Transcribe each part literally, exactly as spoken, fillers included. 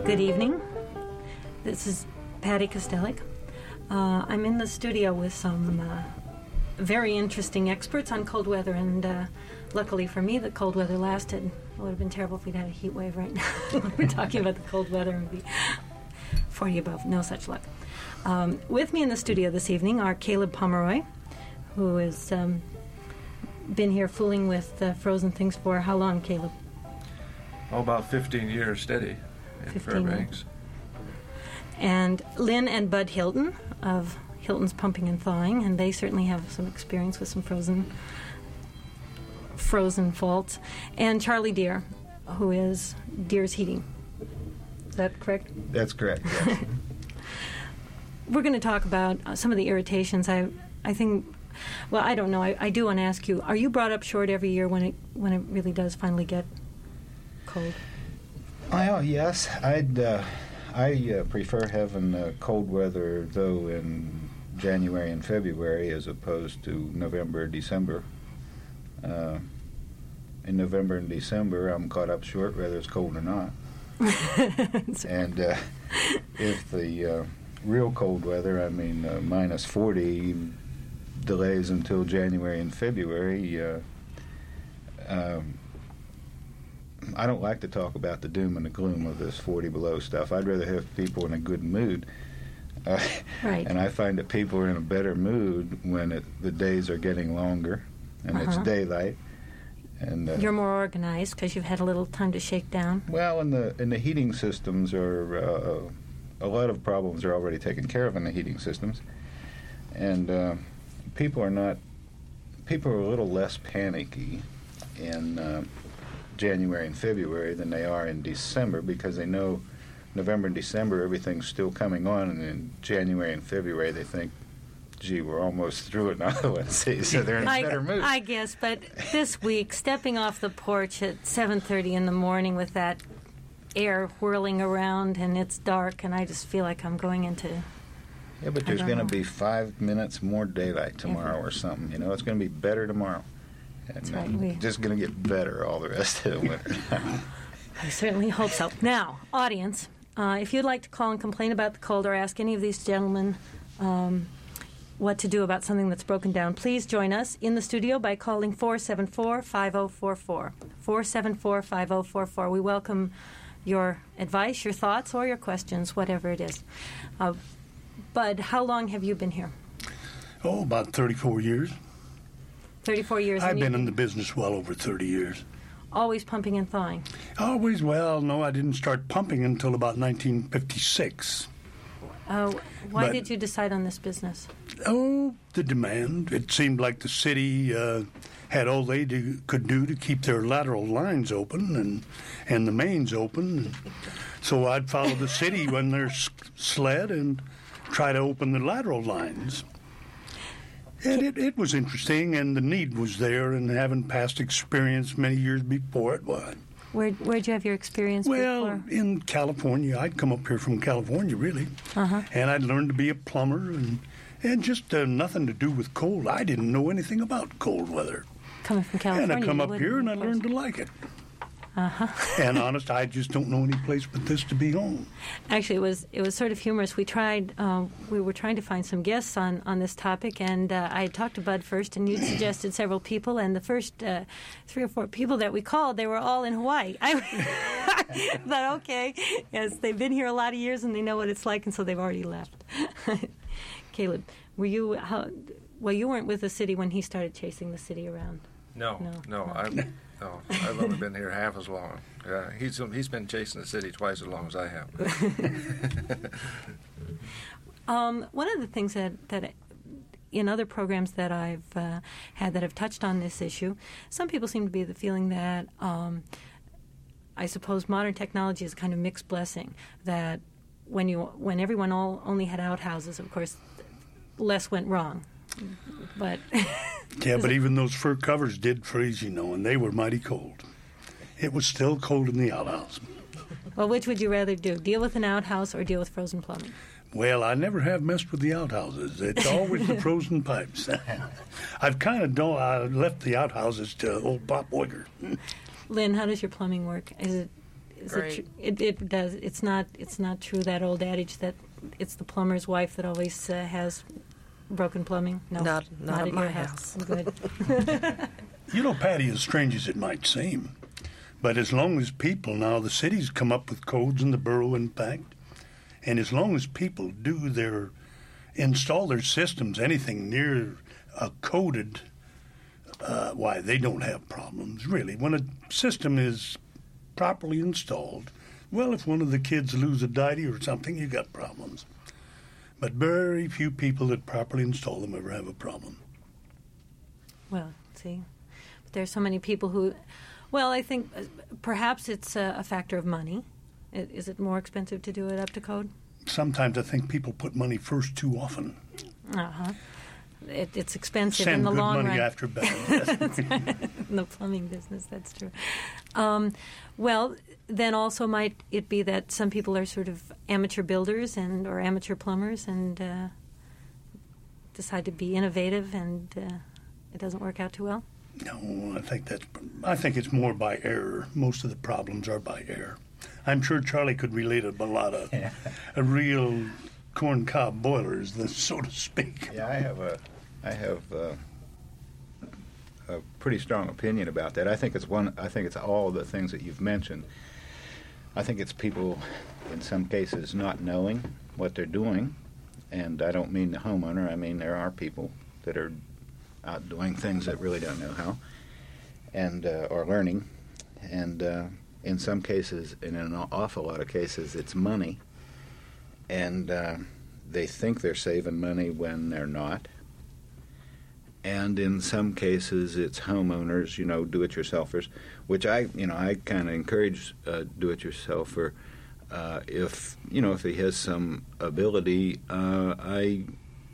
Good evening. This is Patty Kostelik. Uh, I'm in the studio with some uh, very interesting experts on cold weather, and uh, luckily for me, the cold weather lasted. It would have been terrible if we'd had a heat wave right now. We're talking about the cold weather and be forty above. No such luck. Um, with me in the studio this evening are Caleb Pomeroy, who has um, been here fooling with uh, frozen things for how long, Caleb? Oh, about fifteen years steady in Fairbanks. And Lynn and Bud Hilton of Hilton's Pumping and Thawing, and they certainly have some experience with some frozen frozen faults. And Charlie Deere, who is Deere's Heating. Is that correct? That's correct, yes. We're going to talk about uh, some of the irritations. I I think, well, I don't know. I, I do want to ask you, are you brought up short every year when it when it really does finally get cold? Well, yes. I'd uh, I uh, prefer having uh, cold weather, though, in January and February as opposed to November or December. Uh, in November and December, I'm caught up short whether it's cold or not. And uh, if the uh, real cold weather, I mean uh, minus forty, delays until January and February, uh, um, I don't like to talk about the doom and the gloom of this forty below stuff. I'd rather have people in a good mood. Uh, right. And I find that people are in a better mood when it, the days are getting longer and uh-huh. it's daylight. And uh, you're more organized because you've had a little time to shake down. Well, and the and the heating systems are uh, a lot of problems are already taken care of in the heating systems, and uh, people are not people are a little less panicky in uh, January and February than they are in December, because they know November and December everything's still coming on, and in January and February they think, gee, we're almost through it now. Let's see. So they're in a I, better mood. I guess, but this week, stepping off the porch at seven thirty in the morning with that air whirling around and it's dark, and I just feel like I'm going into... Yeah, but there's going to be five minutes more daylight tomorrow or something. You know, it's going to be better tomorrow. And That's right. uh, We, just going to get better all the rest of the winter. I certainly hope so. Now, audience, uh, if you'd like to call and complain about the cold or ask any of these gentlemen um, what to do about something that's broken down, please join us in the studio by calling four seven four, five oh four four. four seven four, five oh four four. We welcome your advice, your thoughts, or your questions, whatever it is. Uh, Bud, how long have you been here? Oh, about thirty-four years. thirty-four years. I've been in the business well over thirty years. Always pumping and thawing? Always, well, no, I didn't start pumping until about nineteen fifty-six. Oh, why But- did you decide on this business? Oh, the demand. It seemed like the city uh, had all they do, could do to keep their lateral lines open and, and the mains open. So I'd follow the city when they're s- sled and try to open the lateral lines. And it, it was interesting, and the need was there, and having past experience many years before it was. Where where'd you have your experience Well, before? in California. I'd come up here from California, really. Uh-huh. And I'd learned to be a plumber, and, and just uh, nothing to do with cold. I didn't know anything about cold weather. Coming from California. and I come you up wouldn't, here, and I of course. learned to like it. Uh-huh. And honest, I just don't know any place but this to be home. Actually, it was it was sort of humorous. We tried, uh, we were trying to find some guests on, on this topic, and uh, I had talked to Bud first, and you suggested several people, and the first uh, three or four people that we called, they were all in Hawaii. I thought, okay, yes, they've been here a lot of years, and they know what it's like, and so they've already left. Caleb, were you, how, well, you weren't with the city when he started chasing the city around. No, No, no, no. I've, no, I've only been here half as long. Yeah, he's he's been chasing the city twice as long as I have. Um, one of the things that, that in other programs that I've uh, had that have touched on this issue, some people seem to be the feeling that um, I suppose modern technology is a kind of mixed blessing, that when you when everyone all only had outhouses, of course, less went wrong. But Yeah, but even those fur covers did freeze, you know, and they were mighty cold. It was still cold in the outhouse. well, which would you rather do, deal with an outhouse or deal with frozen plumbing? Well, I never have messed with the outhouses. It's always the frozen pipes. I've kind of don't, I left the outhouses to old Pop Wigger. Lynn, how does your plumbing work? Is it Is Right. it, tr- it it does. It's not. It's not true, that old adage that it's the plumber's wife that always uh, has broken plumbing. No, Not- not at at my your house. Good. You know, Patty, as strange as it might seem, but as long as people now, the cities come up with codes in the borough, in fact, and as long as people do their install their systems, anything near a coded, uh, why they don't have problems really. When a system is properly installed, well, if one of the kids lose a deity or something, you got problems. But very few people that properly install them ever have a problem. Well, see, but there's so many people who. Well, I think uh, perhaps it's a, a factor of money. I- Is it more expensive to do it up to code? Sometimes I think people put money first too often. Uh huh. It, it's expensive Send in the good long money run. after bad. In the plumbing business, that's true. Um, well, then also might it be that some people are sort of amateur builders and or amateur plumbers and uh, decide to be innovative, and uh, it doesn't work out too well. No, I think that's. I think it's more by error. Most of the problems are by error. I'm sure Charlie could relate a lot of Yeah. a real corncob boilers, the- so to speak. Yeah, I have a, I have uh, a pretty strong opinion about that. I think it's one. I think it's all the things that you've mentioned. I think it's people, in some cases, not knowing what they're doing, and I don't mean the homeowner. I mean there are people that are out doing things that really don't know how, and uh, or learning, and uh, in some cases, and in an awful lot of cases, it's money, and uh, they think they're saving money when they're not. And in some cases, it's homeowners, you know, do-it-yourselfers, which I, you know, I kind of encourage uh, do-it-yourselfer. Uh, if you know, if he has some ability, uh, I,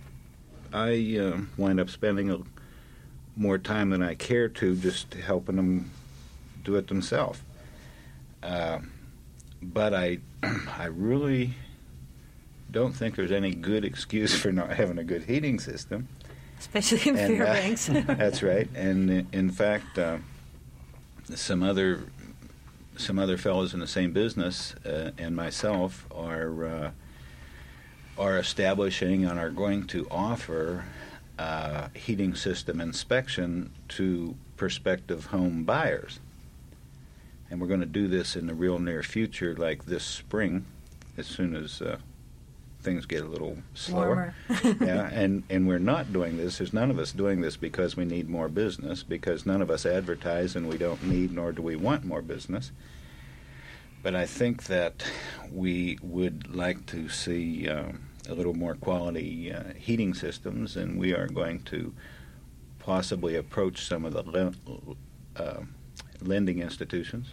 I uh, wind up spending a, more time than I care to just helping them do it themselves. Uh, but I, I really don't think there's any good excuse for not having a good heating system. Especially in And, uh, Fairbanks. That's right. And uh, in fact, uh, some other some other fellows in the same business uh, and myself are uh, are establishing and are going to offer uh, heating system inspection to prospective home buyers. And we're going to do this in the real near future, like this spring, as soon as uh, things get a little slower. Warmer. Yeah, and, and we're not doing this. There's none of us doing this because we need more business, because none of us advertise and we don't need nor do we want more business. But I think that we would like to see uh, a little more quality uh, heating systems, and we are going to possibly approach some of the le- uh, lending institutions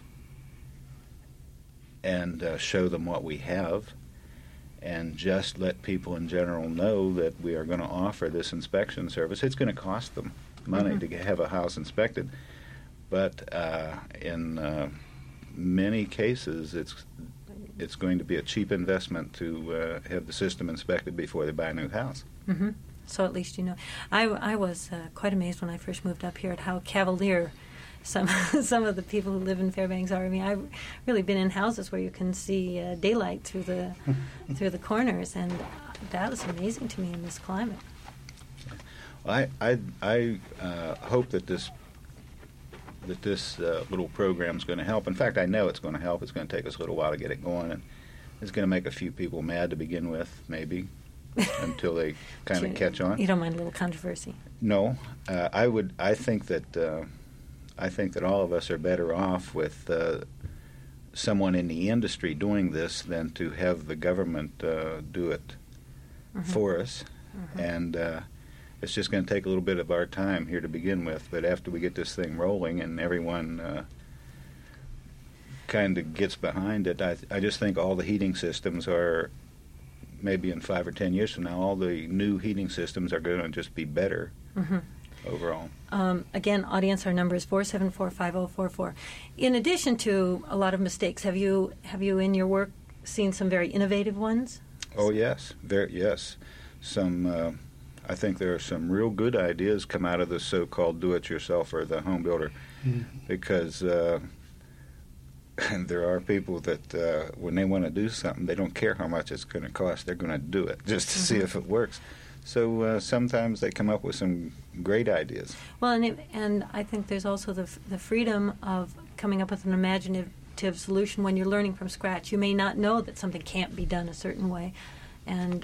and uh, show them what we have, and just let people in general know that we are going to offer this inspection service. It's going to cost them money Mhm. to have a house inspected, but uh, in uh, many cases, it's it's going to be a cheap investment to uh, have the system inspected before they buy a new house. Hmm. So at least you know. I, I was uh, quite amazed when I first moved up here at how cavalier some some of the people who live in Fairbanks are. I mean, I've really been in houses where you can see uh, daylight through the through the corners, and that was amazing to me in this climate. I I, I uh, hope that this that this uh, little program is going to help. In fact, I know it's going to help. It's going to take us a little while to get it going, and it's going to make a few people mad to begin with, maybe, until they kind of You- catch on. You don't mind a little controversy. No, uh, I would. I think that uh, I think that all of us are better off with uh, someone in the industry doing this than to have the government uh, do it Mhm. for us. Mhm. And uh, it's just going to take a little bit of our time here to begin with. But after we get this thing rolling and everyone uh, kind of gets behind it, I, I just think all the heating systems are, maybe in five or ten years from now, all the new heating systems are going to just be better Mhm. overall. Um, again, audience, our number is four seven four, five oh four four. In addition to a lot of mistakes, have you have you in your work seen some very innovative ones? Oh yes, very yes. Some, uh, I think there are some real good ideas come out of the so-called do-it-yourself or the home builder, Mhm. because uh, And there are people that uh, when they want to do something, they don't care how much it's going to cost. They're going to do it just to mm-hmm. see if it works. So uh, sometimes they come up with some great ideas. Well, and it, and I think there's also the f- the freedom of coming up with an imaginative solution when you're learning from scratch. You may not know that something can't be done a certain way, and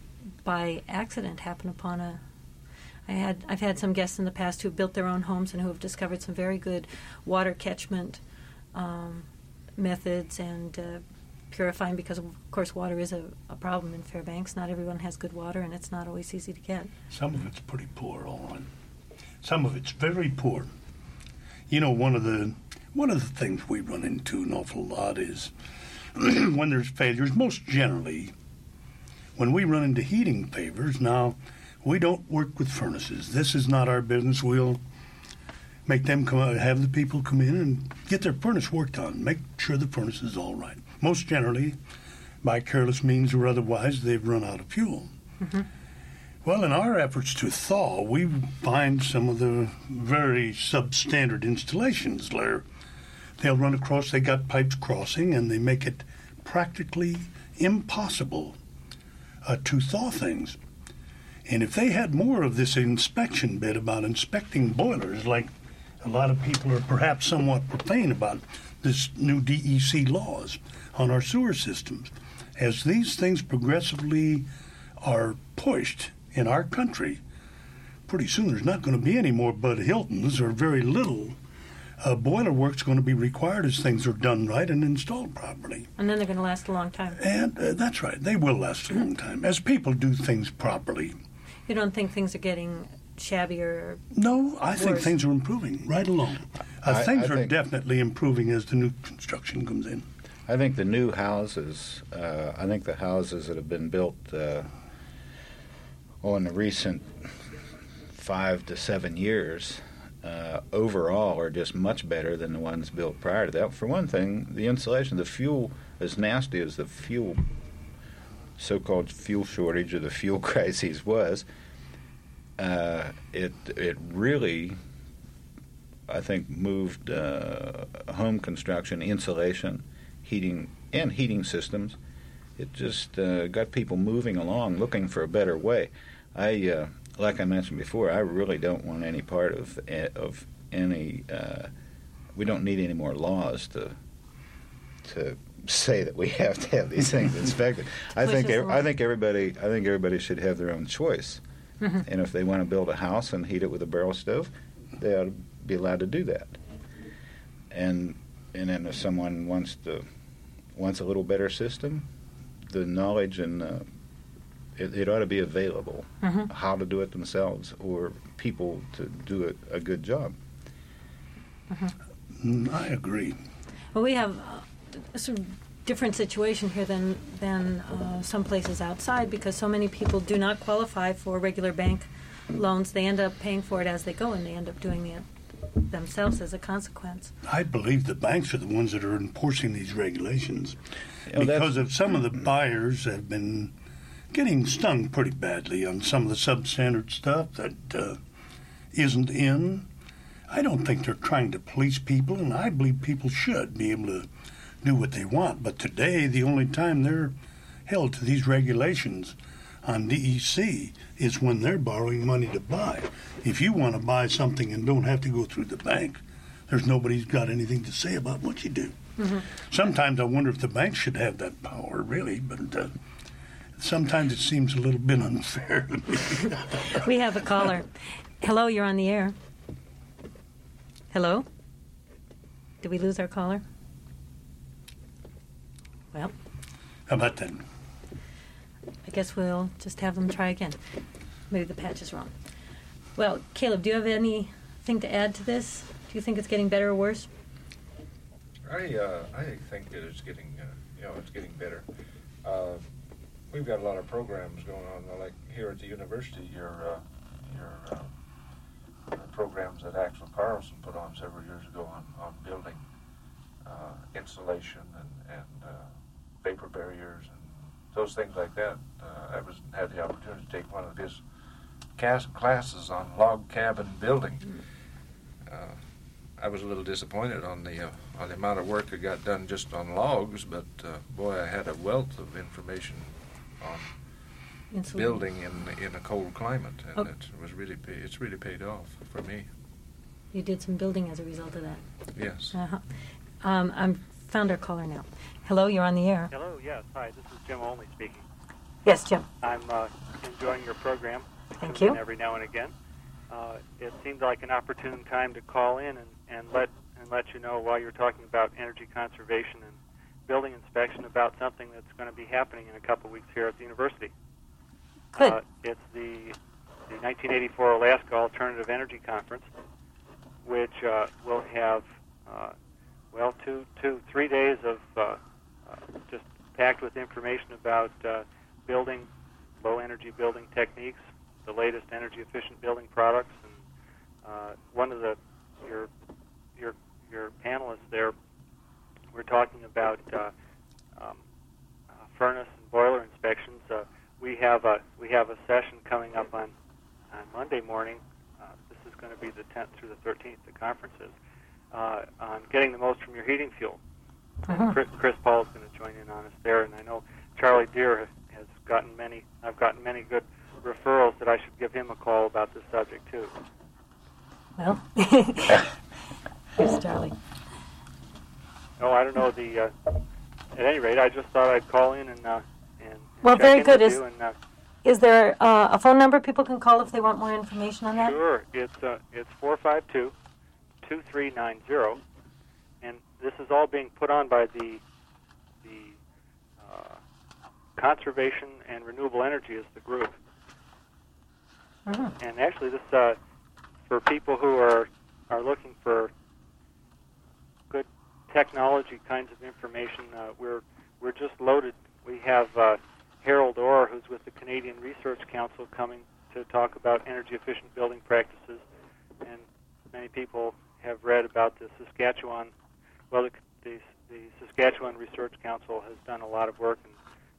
by accident happen upon a. I had I've had some guests in the past who have built their own homes and who have discovered some very good water catchment um, methods and. Uh, purifying, because of course water is a, a problem in Fairbanks. Not everyone has good water, and it's not always easy to get. Some of it's pretty poor, all right. Some of it's very poor. You know, one of the one of the things we run into an awful lot is when there's failures, most generally, when we run into heating failures, now, we don't work with furnaces. This is not our business. We'll make them come out, have the people come in and get their furnace worked on, make sure the furnace is all right. Most generally, by careless means or otherwise, they've run out of fuel. Mm-hmm. Well, in our efforts to thaw, we find some of the very substandard installations where they'll run across, they got pipes crossing, and they make it practically impossible uh, to thaw things. And if they had more of this inspection bit about inspecting boilers, like a lot of people are perhaps somewhat profane about this new D E C laws on our sewer systems, as these things progressively are pushed in our country, pretty soon there's not going to be any more Bud Hiltons, or very little uh, boiler work's going to be required as things are done right and installed properly. And then they're going to last a long time. And uh, that's right, they will last a long time, as people do things properly. You don't think things are getting shabbier or No, I worse? think things are improving right along. Uh, I, things I are think, definitely improving as the new construction comes in. I think the new houses, uh, I think the houses that have been built uh, oh, in the recent five to seven years, uh, overall are just much better than the ones built prior to that. For one thing, the insulation, the fuel, as nasty as the fuel, so-called fuel shortage or the fuel crisis was, uh, it it really, I think, moved uh, home construction, insulation, heating, and heating systems. It just uh, got people moving along, looking for a better way. I, uh, like I mentioned before, I really don't want any part of of any. Uh, we don't need any more laws to to say that we have to have these things inspected. I think ev- I think everybody I think everybody should have their own choice. Mm-hmm. And if they want to build a house and heat it with a barrel stove, they ought to be allowed to do that. And and then if someone wants to wants a little better system, the knowledge and uh, it, it ought to be available, mm-hmm. how to do it themselves or people to do it, a good job. Mm-hmm. I agree. Well, we have a sort of different situation here than than uh, some places outside, because so many people do not qualify for regular bank loans. They end up paying for it as they go, and they end up doing it themselves as a consequence. I believe the banks are the ones that are enforcing these regulations, you know, because of some of the buyers have been getting stung pretty badly on some of the substandard stuff that uh, isn't in. I don't think they're trying to police people, and I believe people should be able to do what they want. But today, the only time they're held to these regulations on D E C is when they're borrowing money to buy. If you want to buy something and don't have to go through the bank, there's nobody's got anything to say about what you do. Mm-hmm. Sometimes I wonder if the bank should have that power, really, but uh, sometimes it seems a little bit unfair to me. We have a caller. Hello, you're on the air. Hello? Did we lose our caller? Well, how about that? I guess we'll just have them try again. Maybe the patch is wrong. Well, Caleb, do you have anything to add to this? Do you think it's getting better or worse? I uh, I think that it's getting uh, you know it's getting better. Uh, we've got a lot of programs going on, like here at the university. Your uh, your uh, programs that Axel Carlson put on several years ago on on building uh, insulation and and uh, vapor barriers and those things like that. Uh, I was had the opportunity to take one of his cast classes on log cabin building. Uh, I was a little disappointed on the uh, on the amount of work that got done just on logs, but uh, boy, I had a wealth of information on Insulating. building in in a cold climate, and Oh. it was really pay, it's really paid off for me. You did some building as a result of that. Yes. Uh-huh. Um, I'm found our caller now. Hello, you're on the air. Hello, yes. Hi, this is Jim Olney speaking. Yes, Jim. I'm uh, enjoying your program. Thank Tune you. in every now and again. Uh, it seemed like an opportune time to call in and, and let and let you know while you're talking about energy conservation and building inspection about something that's going to be happening in a couple weeks here at the university. Good. Uh, it's the, the nineteen eighty-four Alaska Alternative Energy Conference, which uh, will have, uh, well, two, two, three days of uh, uh, just packed with information about uh, building, low-energy building techniques, the latest energy-efficient building products, and uh, one of the your your your panelists there were talking about uh, um, uh, furnace and boiler inspections. Uh, we have a we have a session coming up on on Monday morning. Uh, this is going to be the tenth through the thirteenth. The conference is uh, on getting the most from your heating fuel. Uh-huh. Chris, Chris Paul is going to join in on us there, and I know Charlie Deere has gotten many. I've gotten many good referrals that I should give him a call about this subject too. Well, here's Charlie. Oh, I don't know the. Uh, at any rate, I just thought I'd call in and uh, and, and Well, check very in good. with Is- you and, uh, Is there uh, a phone number people can call if they want more information on that? Sure, it's uh, it's four five two, two three nine zero, and this is all being put on by the the uh, Conservation and Renewable Energy is the group. Uh-huh. And actually, this uh, for people who are are looking for good technology kinds of information. Uh, we're we're just loaded. We have uh, Harold Orr, who's with the Canadian Research Council, coming to talk about energy efficient building practices. And many people have read about the Saskatchewan. Well, the the, the Saskatchewan Research Council has done a lot of work, and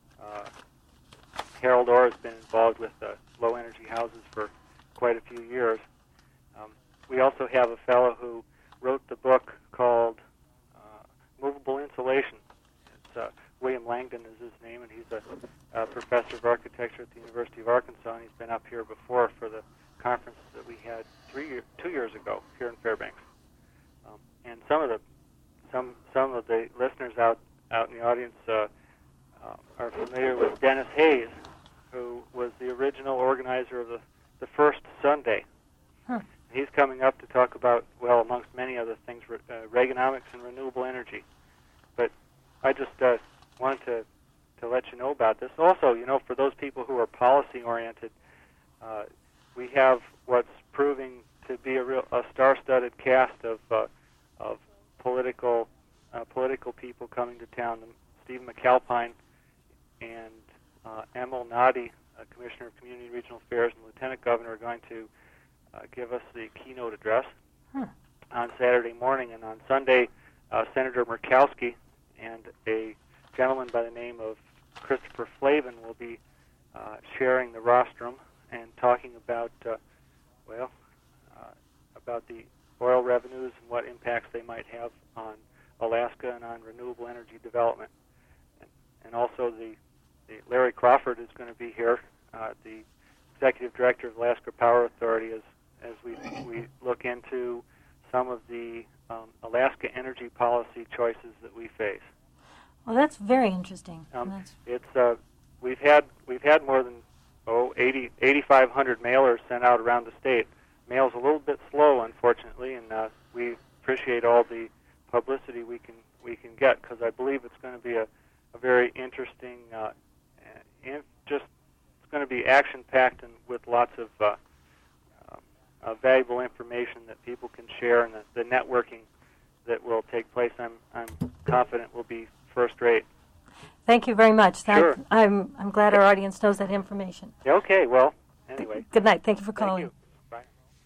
uh, Harold Orr has been involved with uh, low energy houses for quite a few years. Um, we also have a fellow who wrote the book called uh, Movable Insulation. It's, uh, William Langdon is his name, and he's a, a professor of architecture at the University of Arkansas, and he's been up here before for the conference that we had three year, two years ago here in Fairbanks. Um, and some of the some some of the listeners out out in the audience uh, uh, are familiar with Dennis Hayes, who was the original organizer of the, the first Sunday. Huh. He's coming up to talk about, well, amongst many other things, uh, Reaganomics and renewable energy. But I just uh, wanted to, to let you know about this. Also, you know, for those people who are policy-oriented, uh, we have what's proving to be a real a star-studded cast of uh, of political uh, political people coming to town. Steve McAlpine and uh, Emil Nadi, uh, Commissioner of Community and Regional Affairs and Lieutenant Governor, are going to uh, give us the keynote address Huh. on Saturday morning. And on Sunday, uh, Senator Murkowski and a gentleman by the name of Christopher Flavin will be uh, sharing the rostrum and talking about, uh, well, uh, about the oil revenues and what impacts they might have on Alaska and on renewable energy development. And, and also the, the Larry Crawford is going to be here, uh, the Executive Director of Alaska Power Authority, as, as we, we look into some of the um, Alaska energy policy choices that we face. Well, that's very interesting. Um, That's, It's uh, we've had we've had more than oh eighty eighty-five hundred mailers sent out around the state. Mail's a little bit slow, unfortunately, and uh, we appreciate all the publicity we can we can get, because I believe it's going to be a, a very interesting, uh, and just it's going to be action-packed and with lots of uh, uh, uh, valuable information that people can share, and the, the networking that will take place, I'm I'm confident will be first rate. thank you very much. That, Sure. I'm I'm glad our audience knows that information. Yeah, okay, well, anyway. Good night. Thank you for Thank calling. you. Bye.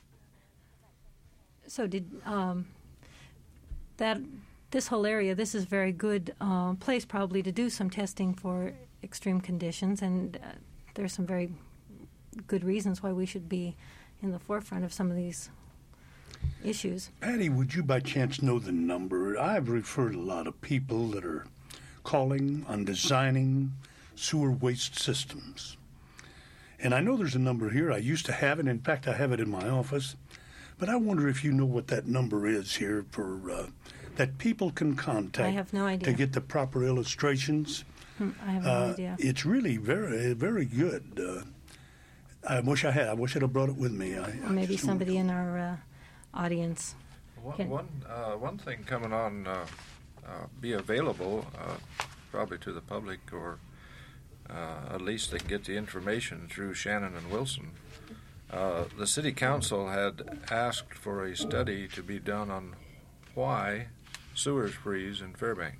So did um, that this whole area? This is a very good uh, place probably to do some testing for extreme conditions, and uh, there's some very good reasons why we should be in the forefront of some of these issues. Patty, would you by chance know the number? I've referred a lot of people that are calling on designing sewer waste systems. And I know there's a number here. I used to have it. In fact, I have it in my office. But I wonder if you know what that number is here for uh, that people can contact. I have no idea. To get the proper illustrations. Hmm, I have no uh, idea. It's really very, very good. Uh, I wish I had. I wish I'd have brought it with me. I, Or maybe I somebody in our uh, audience. One Can- one, uh, one thing coming on, uh, uh, be available uh, probably to the public, or uh, at least they can get the information through Shannon and Wilson. Uh, the city council had asked for a study to be done on why sewers freeze in Fairbank,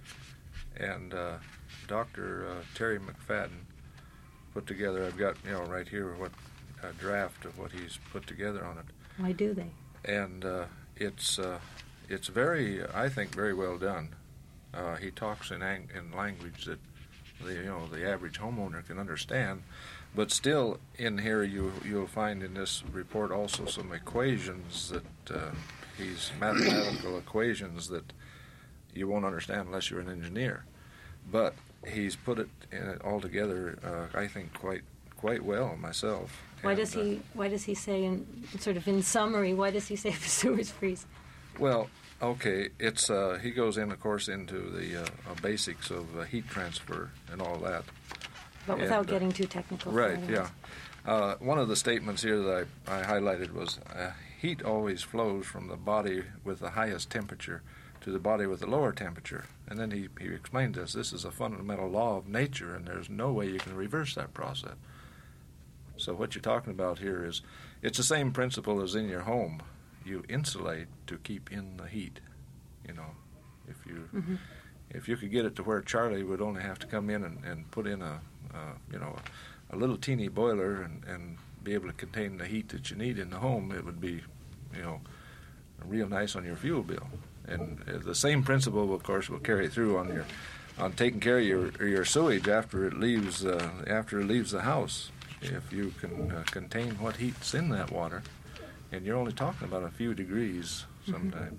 and uh, Doctor Uh, Terry McFadden put together. I've got, you know, right here what a draft of what he's put together on it. Why do they? And uh, it's uh, it's very, I think, very well done. Uh, he talks in ang- in language that the you know the average homeowner can understand, but still in here you you'll find in this report also some equations that uh, he's mathematical equations that you won't understand unless you're an engineer. But he's put it in it all together, uh, I think, quite quite well myself. Why And, does uh, he? Why does he say, in sort of in summary, why does he say the sewers freeze? Well, okay, it's uh, he goes in, of course, into the uh, uh, basics of uh, heat transfer and all that. But And, without uh, getting too technical. for Right, our yeah. Uh, one of the statements here that I, I highlighted was uh, heat always flows from the body with the highest temperature to the body with the lower temperature. And then he, he explained this. This is a fundamental law of nature, and there's no way you can reverse that process. So what you're talking about here is, it's the same principle as in your home. You insulate to keep in the heat. You know, if you Mhm. if you could get it to where Charlie would only have to come in and, and put in a uh, you know a, a little teeny boiler and, and be able to contain the heat that you need in the home, it would be, you know, real nice on your fuel bill. And uh, the same principle, of course, will carry through on your on taking care of your your sewage after it leaves uh, after it leaves the house. If you can uh, contain what heat's in that water, and you're only talking about a few degrees sometimes.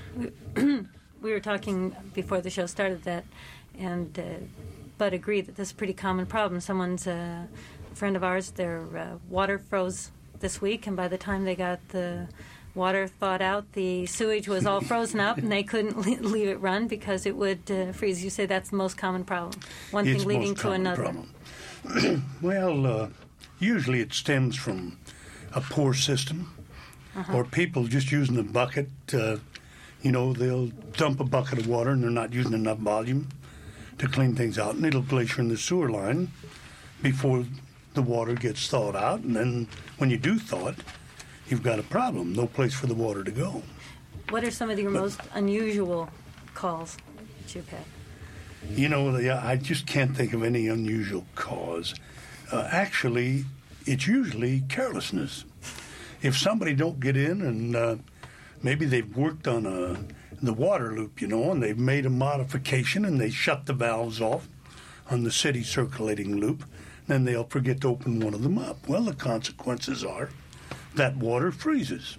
We were talking before the show started that, and uh, Bud agreed that this is a pretty common problem. Someone's uh, a friend of ours, their uh, water froze this week, and by the time they got the water thawed out, the sewage was all frozen up, and they couldn't le- leave it run because it would uh, freeze. You say that's the most common problem. One It's thing leading most to common another. problem. Well, uh, usually it stems from a poor system, Uh-huh. or people just using a bucket. Uh, you know, they'll dump a bucket of water and they're not using enough volume to clean things out, and it'll glacier in the sewer line before the water gets thawed out. And then when you do thaw it, you've got a problem. No place for the water to go. What are some of your most unusual calls that you've had? You know, the, I just can't think of any unusual cause. Uh, actually, it's usually carelessness. If somebody don't get in and uh, maybe they've worked on a, the water loop, you know, and they've made a modification and they shut the valves off on the city circulating loop, then they'll forget to open one of them up. Well, the consequences are that water freezes.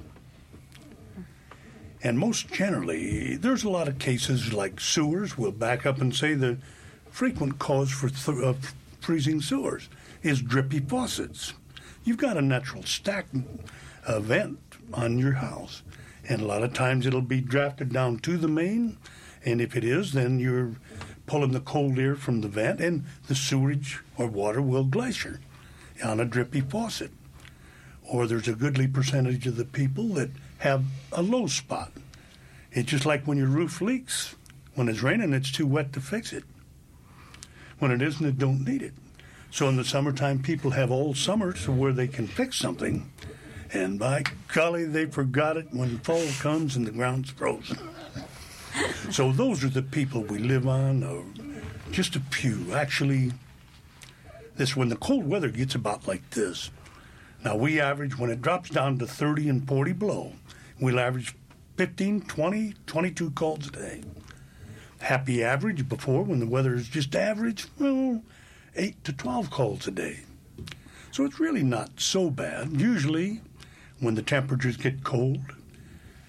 And most generally, there's a lot of cases like sewers. We'll back up and say the frequent cause for th- uh, freezing sewers is drippy faucets. You've got a natural stack uh, vent on your house, and a lot of times it'll be drafted down to the main, and if it is, then you're pulling the cold air from the vent, and the sewage or water will glacier on a drippy faucet. Or there's a goodly percentage of the people that have a low spot. It's just like when your roof leaks. When it's raining, it's too wet to fix it. When it isn't, it don't need it. So in the summertime, people have all summer to where they can fix something. And by golly, they forgot it when fall comes and the ground's frozen. So those are the people we live on, or just a few. Actually, this when the cold weather gets about like this. Now, we average, when it drops down to thirty and forty below, we'll average fifteen, twenty, twenty-two calls a day. Happy average before, when the weather is just average, well, eight to twelve calls a day. So it's really not so bad. Usually, when the temperatures get cold,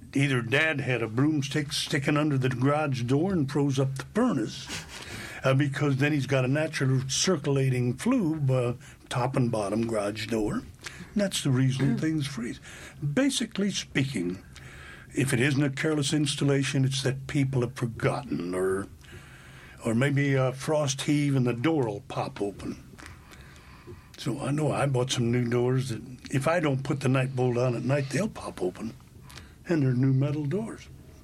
either Dad had a broomstick sticking under the garage door and froze up the furnace, uh, because then he's got a natural circulating flue, uh, top and bottom garage door. And that's the reason things freeze. Basically speaking, if it isn't a careless installation, it's that people have forgotten, or or maybe a frost heave and the door will pop open. So I know I bought some new doors that if I don't put the night bolt on at night, they'll pop open. And they're new metal doors.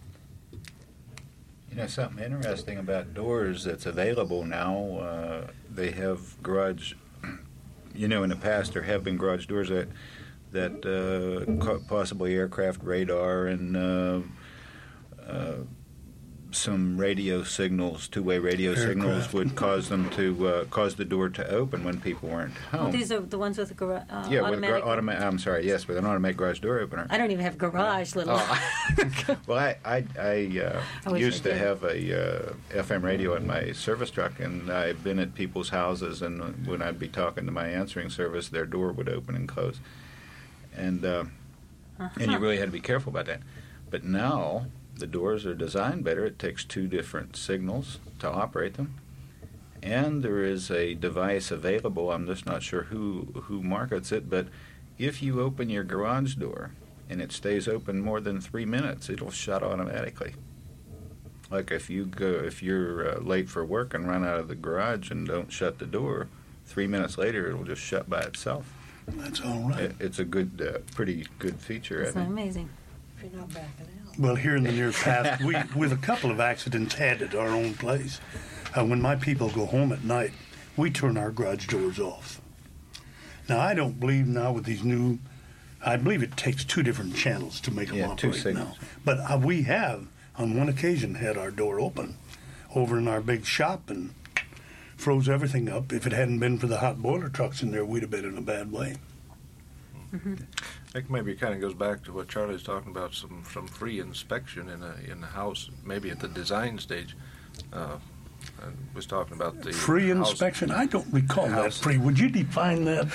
You know, something interesting about doors that's available now, uh, they have garage, you know, in the past there have been garage doors that, that uh, possibly aircraft radar and uh, uh, some radio signals, two-way radio Aircraft. signals would cause them to uh, cause the door to open when people weren't home. Well, these are the ones with the gar- uh, yeah, automatic. with gra- automa- I'm sorry, yes, with an automatic garage door opener. I don't even have garage, little. Oh. Well, I I, I, uh, I wish used I to did. have a uh, F M radio in my service truck, and I've been at people's houses, and when I'd be talking to my answering service, their door would open and close, and uh, Uh-huh. and you really had to be careful about that. But now the doors are designed better. It takes two different signals to operate them, and there is a device available. I'm just not sure who who markets it, but if you open your garage door and it stays open more than three minutes, it'll shut automatically. Like if you go, if you're uh, late for work and run out of the garage and don't shut the door, three minutes later it'll just shut by itself. That's all right. It, it's a good, uh, pretty good feature. It's I think. amazing. If you're not backing out. Well, here in the near past, we, with a couple of accidents had at our own place, uh, when my people go home at night, we turn our garage doors off. Now, I don't believe now with these new, I believe it takes two different channels to make them Yeah, two operate signals. now. But uh, we have, on one occasion, had our door open over in our big shop and froze everything up. If it hadn't been for the hot boiler trucks in there, we'd have been in a bad way. Mm-hmm. I think maybe it kind of goes back to what Charlie's talking about, some some free inspection in a in the house, maybe at the design stage. Uh, I was talking about the Free house- inspection? I don't recall that house. free. Would you define that?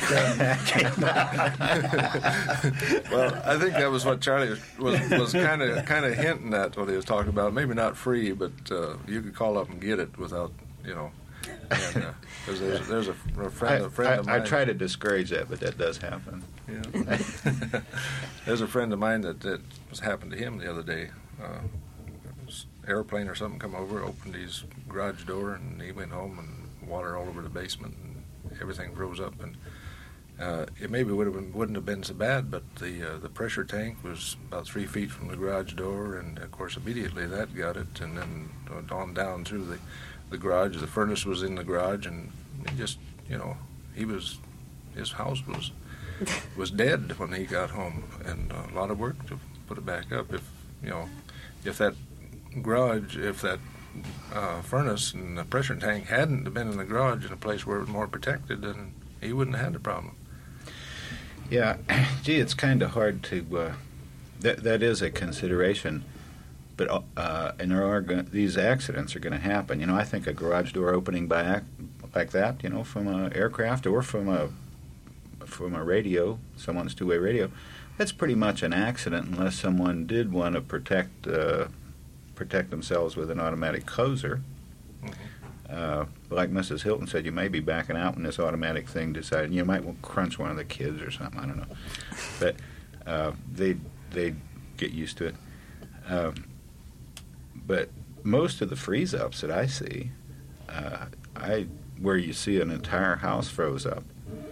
Uh, Well, I think that was what Charlie was was kind of kind of hinting at when he was talking about. Maybe not free, but uh, you could call up and get it without, you know. And, uh, 'cause there's, there's a, a friend, I, a friend of I, I mine. try to discourage that, but that does happen. Yeah. There's a friend of mine that, that was happened to him the other day. Uh, it was airplane or something come over, opened his garage door, and he went home and water all over the basement, and everything froze up. And uh, it maybe would have been, wouldn't have been so bad, but the uh, the pressure tank was about three feet from the garage door, and of course immediately that got it, and then on down through the the garage. The furnace was in the garage, and he just, you know, he was his house was. was dead when he got home, and a lot of work to put it back up. If you know, if that garage, if that uh, furnace and the pressure tank hadn't been in the garage in a place where it was more protected, then he wouldn't have had the problem. Yeah, gee, it's kind of hard to. Uh, that that is a consideration, but uh, and there are go- these accidents are going to happen. You know, I think a garage door opening by ac- like that, you know, from an aircraft or from a from a radio, someone's two-way radio, that's pretty much an accident unless someone did want to protect uh, protect themselves with an automatic closer. Mm-hmm. Uh, like Missus Hilton said, you may be backing out when this automatic thing decided. You might crunch one of the kids or something. I don't know, but uh, they they get used to it. Um, but most of the freeze-ups that I see, uh, I where you see an entire house froze up.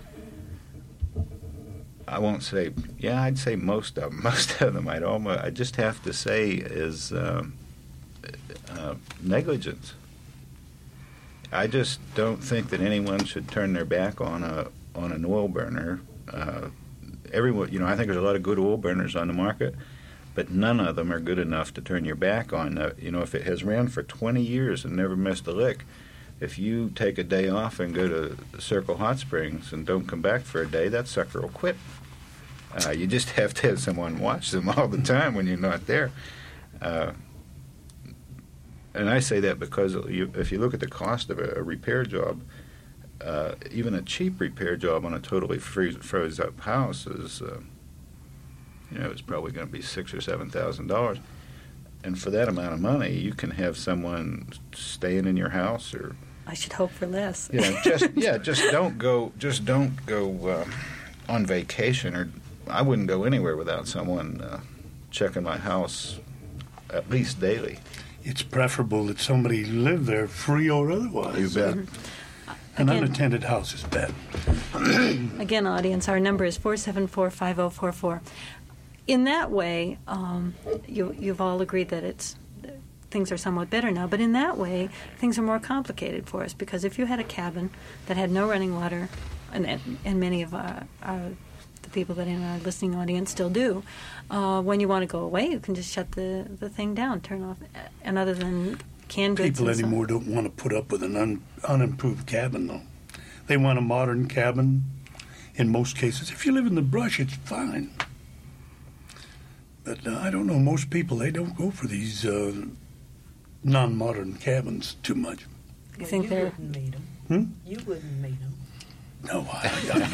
I won't say, yeah, I'd say most of them. Most of them, I'd almost, I just have to say, is um, uh, negligence. I just don't think that anyone should turn their back on a on an oil burner. Uh, everyone, you know, I think there's a lot of good oil burners on the market, but none of them are good enough to turn your back on. Uh, you know, if it has ran for twenty years and never missed a lick, if you take a day off and go to Circle Hot Springs and don't come back for a day, that sucker will quit. Uh, you just have to have someone watch them all the time when you're not there. Uh, and I say that because you, if you look at the cost of a, a repair job, uh, even a cheap repair job on a totally freeze, froze-up house is uh, you know, it's probably going to be six or seven thousand dollars. And for that amount of money, you can have someone staying in your house, or I should hope for less. you know, just yeah, just don't go, just don't go uh, on vacation, or I wouldn't go anywhere without someone uh, checking my house at least daily. It's preferable that somebody live there, free or otherwise. You bet. An Again- unattended house is bad. Again, audience, our number is four seven four, five zero four four. In that way, um, you, you've all agreed that it's things are somewhat better now, but in that way, things are more complicated for us, because if you had a cabin that had no running water, and, and, and many of our, our, the people that are in our listening audience still do, uh, when you want to go away, you can just shut the, the thing down, turn off, and other than canned goods People and so- anymore don't want to put up with an un, unimproved cabin, though. They want a modern cabin in most cases. If you live in the brush, it's fine. But uh, I don't know, most people, they don't go for these uh, non-modern cabins too much. You think you they're... wouldn't meet them. Hmm? You wouldn't meet them. No, I,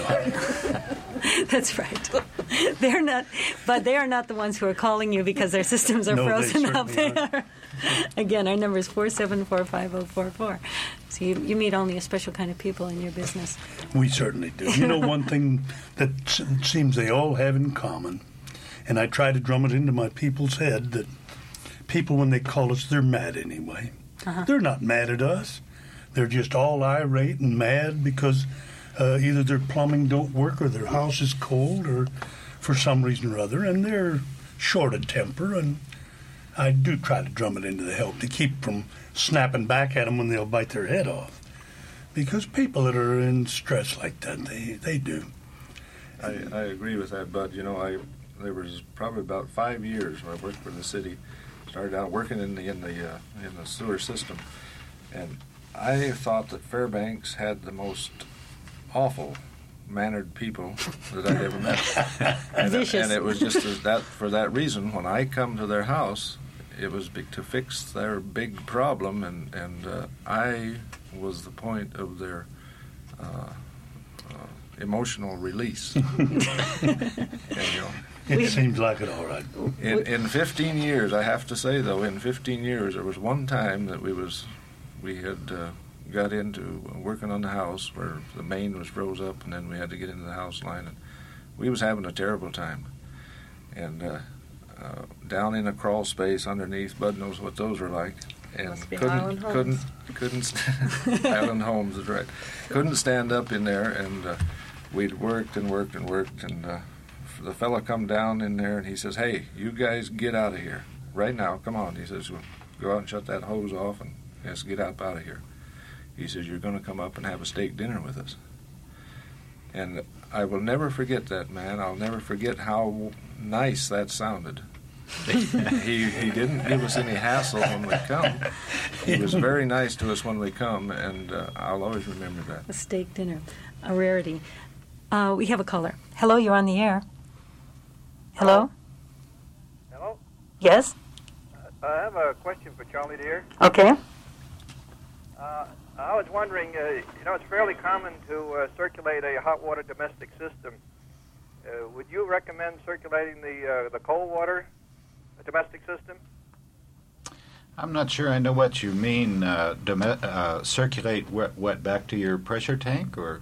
I know. That's right. They're not, but they are not the ones who are calling you because their systems are No, they frozen up certainly there. Again, our number is four seven four, five zero four four. So you, you meet only a special kind of people in your business. We certainly do. You know, one thing that s- seems they all have in common, and I try to drum it into my people's head, that people, when they call us, they're mad anyway. Uh-huh. They're not mad at us. They're just all irate and mad because uh, either their plumbing don't work or their house is cold or for some reason or other, and they're short of temper, and I do try to drum it into the help to keep from snapping back at them when they'll bite their head off. Because people that are in stress like that, they, they do. I, I agree with that, Bud. You know, I there was probably about five years when I worked for the city. Started out working in the in the uh, in the sewer system, and I thought that Fairbanks had the most awful mannered people that I'd ever met. and, Vicious. and it was just as that for that reason. When I come to their house, it was big, to fix their big problem, and and uh, I was the point of their uh, uh, emotional release. and, you know, It We- seems like it all right. in, in fifteen years, I have to say though, in fifteen years, there was one time that we was, we had uh, got into working on the house where the main was froze up, and then we had to get into the house line, and we was having a terrible time. And uh, uh, down in a crawl space underneath, Bud knows what those are like, and Must be couldn't Highland couldn't Homes. couldn't st- Highland Homes is right. Couldn't stand up in there, and uh, we'd worked and worked and worked, and. Uh, The fella come down in there and he says, "Hey, you guys get out of here right now. Come on." He says, "Well, go out and shut that hose off and let's get up out of here." He says, "You're going to come up and have a steak dinner with us." And I will never forget that, man. I'll never forget how nice that sounded. he he didn't give us any hassle when we come. He was very nice to us when we come, and uh, I'll always remember that. A steak dinner, a rarity. Uh, we have a caller. Hello, you're on the air. Hello? Hello? Yes? Uh, I have a question for Charlie dear. Okay. Uh, I was wondering, uh, you know, it's fairly common to uh, circulate a hot water domestic system. Uh, would you recommend circulating the uh, the cold water domestic system? I'm not sure I know what you mean. Uh, dome- uh, circulate what, what back to your pressure tank, or?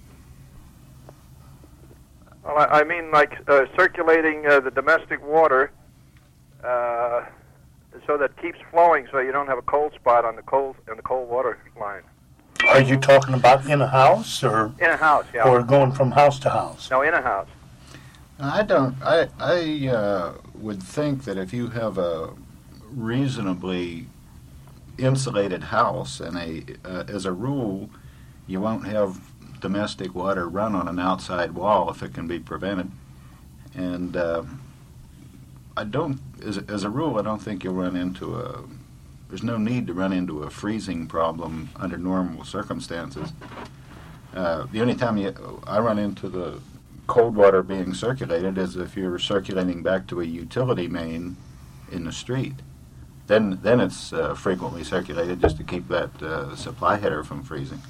Well, I, I mean, like uh, circulating uh, the domestic water uh, so that keeps flowing, so you don't have a cold spot on the cold on the cold water line. Are you talking about in a house or In a house, yeah. or going from house to house? No, in a house. I don't. I I uh, would think that if you have a reasonably insulated house, and a uh, as a rule, you won't have domestic water run on an outside wall if it can be prevented. And uh, I don't, as, as a rule, I don't think you'll run into a. There's no need to run into a freezing problem under normal circumstances. Uh, the only time you, I run into the cold water being circulated is if you're circulating back to a utility main in the street. Then, then it's uh, frequently circulated just to keep that uh, supply header from freezing.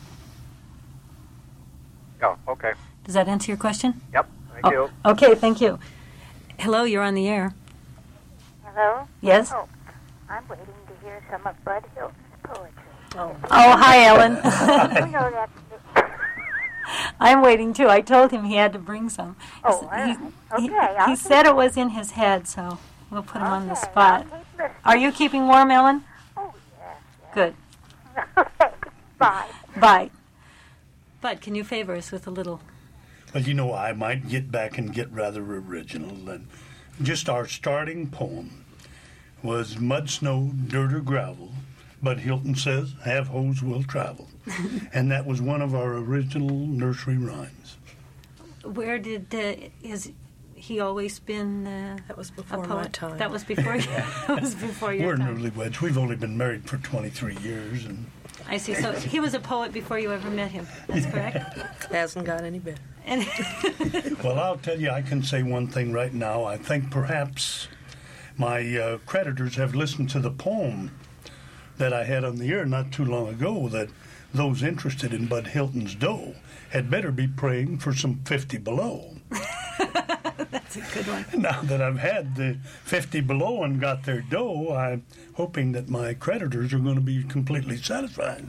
Oh, okay. Does that answer your question? Yep. Thank Oh, you. Okay, thank you. Hello, you're on the air. Hello? Yes? Oh, I'm waiting to hear some of Bud Hilton's poetry. Oh, oh hi, Ellen. You know that. I'm waiting, too. I told him he had to bring some. Oh, He- all right. he, Okay, I'll he keep- said it was in his head, so we'll put him on the Okay, spot. I'll keep listening. Are you keeping warm, Ellen? Oh, yes, Good. yes. Okay, bye. Bye. Bud, can you favor us with a little? Well, you know, I might get back and get rather original. And just our starting poem was Mud, Snow, Dirt, or Gravel, but Hilton says, have hose will travel. And that was one of our original nursery rhymes. Where did uh, is he always been? Uh, That was a before poet? my time. That was before. That was before your We're time. newlyweds. We've only been married for twenty-three years. And I see. So he was a poet before you ever met him. That's correct. Hasn't got any better. And well, I'll tell you, I can say one thing right now. I think perhaps my uh, creditors have listened to the poem that I had on the air not too long ago, that those interested in Bud Hilton's dough had better be praying for some fifty below. that's a good one. Now that I've had the fifty below and got their dough, I'm hoping that my creditors are going to be completely satisfied.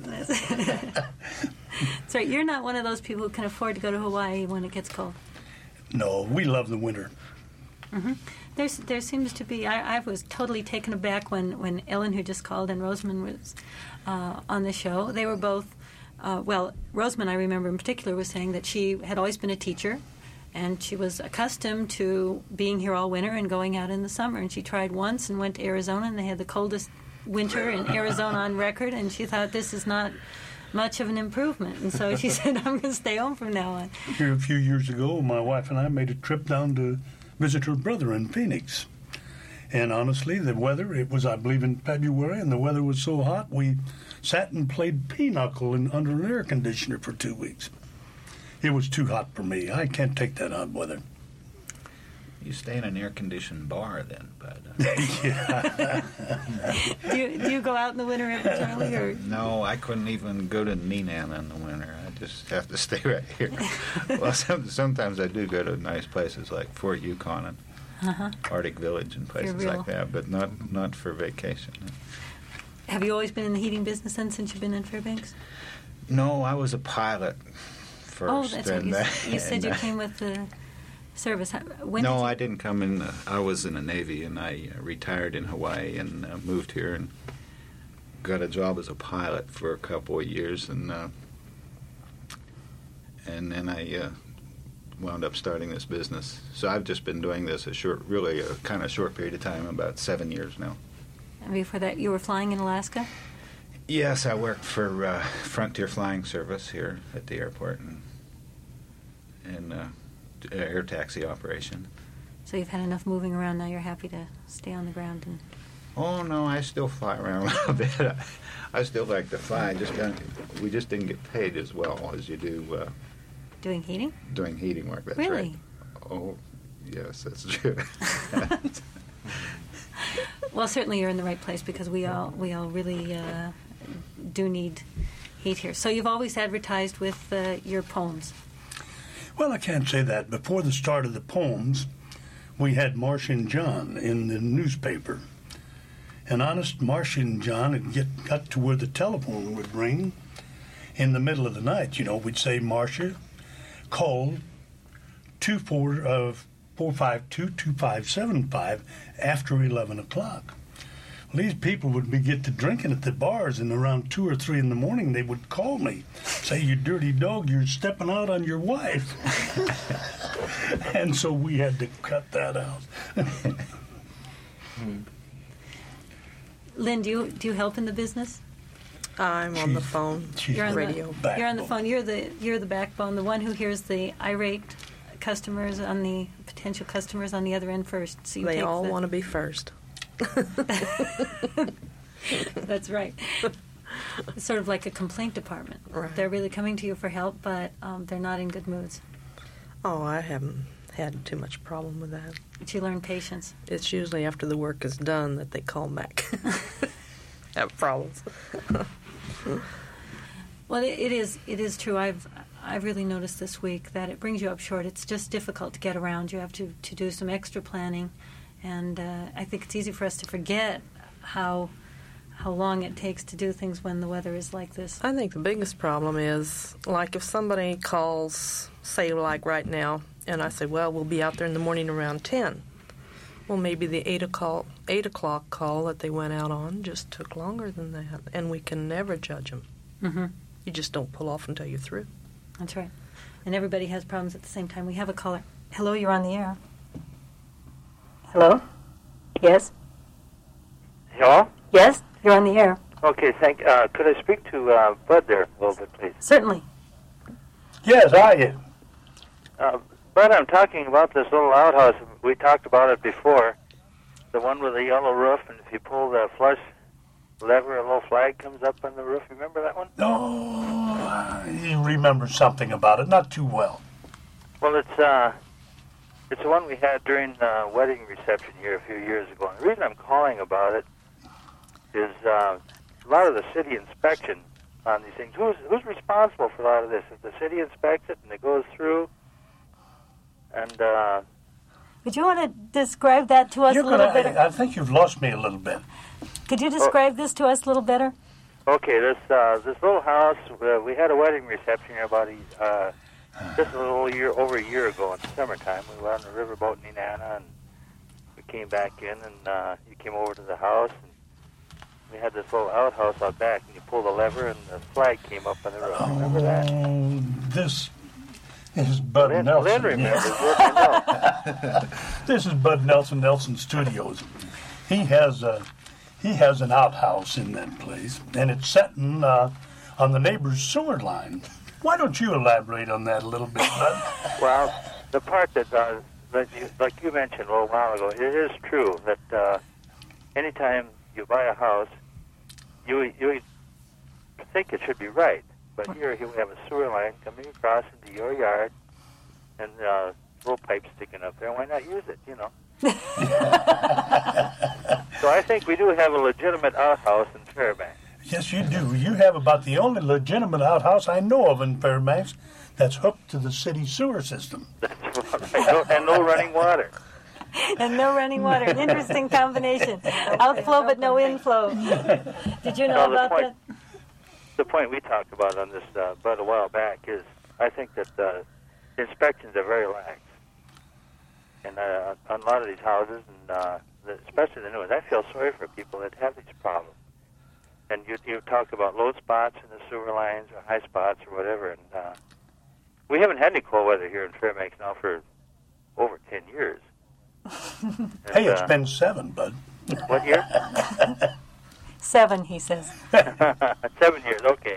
That's right. You're not one of those people who can afford to go to Hawaii when it gets cold. No, we love the winter. Mm-hmm. There's, there seems to be. I, I was totally taken aback when, when Ellen, who just called, and Rosamond was uh, on the show. They were both. Uh, well, Rosamond, I remember in particular, was saying that she had always been a teacher, and she was accustomed to being here all winter and going out in the summer. And she tried once and went to Arizona, and they had the coldest winter in Arizona on record. And she thought, this is not much of an improvement. And so she said, I'm going to stay home from now on. Here a few years ago, my wife and I made a trip down to visit her brother in Phoenix. And honestly, the weather, it was, I believe, in February, and the weather was so hot, we sat and played pinochle in, under an air conditioner for two weeks. It was too hot for me. I can't take that hot weather. You stay in an air-conditioned bar then, but Yeah. Do you, do you go out in the winter ever, Charlie? Or? no, I couldn't even go to Neenam in the winter. I just have to stay right here. Well, some, sometimes I do go to nice places like Fort Yukon and Uh-huh. Arctic Village and places real. like that, but not not for vacation. Have you always been in the heating business then, since you've been in Fairbanks? No, I was a pilot first. Oh, that's right. and, You, uh, s- you said and, you uh, came with the service. How- When no, did you, I didn't come in. The, I was in the Navy, and I uh, retired in Hawaii and uh, moved here and got a job as a pilot for a couple of years, and uh, and then I uh, wound up starting this business. So I've just been doing this a short, really a kind of short period of time, about seven years now. And before that, you were flying in Alaska? Yes, I worked for uh, Frontier Flying Service here at the airport and, and uh, air taxi operation. So you've had enough moving around. Now you're happy to stay on the ground. And Oh no, I still fly around a little bit. I, I still like to fly. I just don't, we just didn't get paid as well as you do uh, doing heating? doing heating work. That's Really? right. Oh, yes, that's true. Well, certainly you're in the right place, because we all we all really uh, do need heat here. So you've always advertised with uh, your poems. Well, I can't say that. Before the start of the poems, we had Martian John in the newspaper. And honest, Martian John had get, got to where the telephone would ring in the middle of the night. You know, we'd say, Marcia, call two four uh, four five two two five seven five after eleven o'clock. Well, these people would be get to drinking at the bars, and around two or three in the morning, they would call me, say, "You dirty dog, you're stepping out on your wife." And so we had to cut that out. Lynn, do you do you help in the business? I'm on the She's- phone, she's You're on radio. the you're on the backbone. phone. You're the you're the backbone, the one who hears the irate customers on the potential customers on the other end first. So you They take all the, want to be first. That's right. It's sort of like a complaint department. Right. They're really coming to you for help, but um, they're not in good moods. Oh, I haven't had too much problem with that. But you learn patience. It's usually after the work is done that they call back. Have problems. Well, it, it is it is true. I've I've really noticed this week that it brings you up short. It's just difficult to get around. You have to, to do some extra planning, and uh, I think it's easy for us to forget how how long it takes to do things when the weather is like this. I think the biggest problem is, like, if somebody calls, say, like right now, and I say, well, we'll be out there in the morning around ten. Well, maybe the eight o'clock, eight o'clock call that they went out on just took longer than that, and we can never judge them. Mm-hmm. You just don't pull off until you're through. That's right. And everybody has problems at the same time. We have a caller. Hello, you're on the air. Hello? Yes? Hello? Yes, you're on the air. Okay, thank. Uh, could I speak to uh, Bud there a little bit, please? Certainly. Yes, I am. Uh, Bud, I'm talking about this little outhouse. We talked about it before. The one with the yellow roof, and if you pull the flush lever, a little flag comes up on the roof. Remember that one? Oh, I remember something about it, not too well. Well, it's uh, it's the one we had during the wedding reception here a few years ago. And the reason I'm calling about it is uh, a lot of the city inspection on these things. Who's who's responsible for a lot of this? If the city inspects it and it goes through, and uh, Would you want to describe that to us You're a little gonna, better? I think you've lost me a little bit. Could you describe this to us a little better? okay, this uh, this little house. Uh, we had a wedding reception here about a uh, just a little year over a year ago in the summertime. We were on the riverboat in Nenana, and we came back in, and uh, you came over to the house, and we had this little outhouse out back, and you pull the lever, and the flag came up on the roof. Remember that? Oh, this is Bud Lynn, Nelson. Lynn remembers. Yes, I know. This is Bud Nelson, Nelson Studios. He has a he has an outhouse in that place, and it's sitting uh, on the neighbor's sewer line. Why don't you elaborate on that a little bit, Bud? Well, the part that, uh, that you, like you mentioned a little while ago, it is true that uh, anytime you buy a house, you you think it should be right. But here, here we have a sewer line coming across into your yard, and uh, little pipe sticking up there. Why not use it? You know. So I think we do have a legitimate outhouse in Fairbanks. Yes, you do. You have about the only legitimate outhouse I know of in Fairbanks that's hooked to the city sewer system. That's right. No, and no running water. And no running water. An interesting combination. Outflow but no inflow. Did you know No, the about point- that? The point we talked about on this uh, but a while back is I think that uh, the inspections are very lax. And uh, on a lot of these houses, and uh, the, especially the new ones, I feel sorry for people that have these problems. And you, you talk about low spots in the sewer lines or high spots or whatever. And uh, we haven't had any cold weather here in Fairbanks now for over ten years. And, Hey, it's uh, been seven, Bud. What year? Seven, he says. Seven years, okay.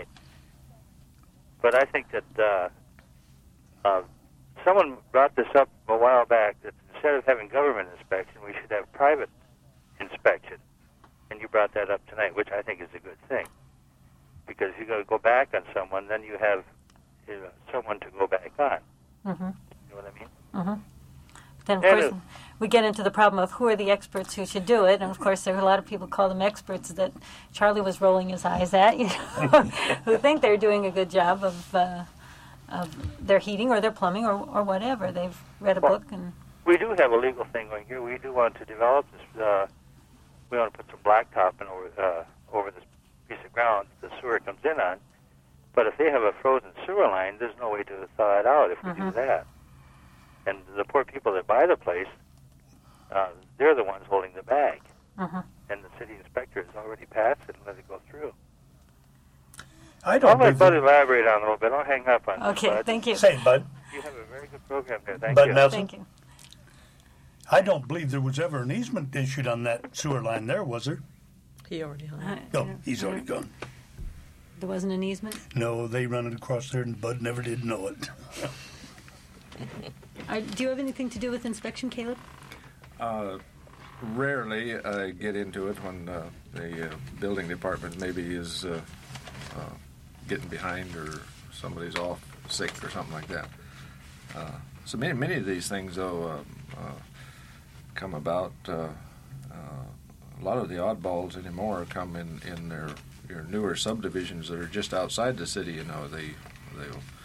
But I think that uh, uh, someone brought this up a while back, that instead of having government inspection, we should have private inspection. And you brought that up tonight, which I think is a good thing. Because if you got to go back on someone, then you have you know, someone to go back on. Mm-hmm. You know what I mean? Mm-hmm. Then, of And course, it- we get into the problem of who are the experts who should do it. And, of course, there are a lot of people call them experts that Charlie was rolling his eyes at, you know, who think they're doing a good job of, uh, of their heating or their plumbing or, or whatever. They've read a Well, book and... We do have a legal thing going here. We do want to develop this. Uh, we want to put some blacktop in over, uh, over this piece of ground the sewer comes in on. But if they have a frozen sewer line, there's no way to thaw it out if we Mm-hmm. do that. And the poor people that buy the place, uh, they're the ones holding the bag. Mm-hmm. And the city inspector has already passed it and let it go through. I I'll don't let believe Bud that. elaborate on it a little bit. I'll hang up on this, Okay, Bud. thank you. Say, Bud. You have a very good program there. Thank Bud you. Nelson. Thank you. I don't believe there was ever an easement issued on that sewer line there, was there? He already hung Uh, up. No, he's already gone. There wasn't an easement? No, they run it across there, and Bud never did know it. Uh, do you have anything to do with inspection, Caleb? Uh, rarely I get into it when uh, the uh, building department maybe is uh, uh, getting behind or somebody's off sick or something like that. Uh, so many, many of these things, though, uh, uh, come about. Uh, uh, a lot of the oddballs anymore come in, in their your newer subdivisions that are just outside the city. You know, they they'll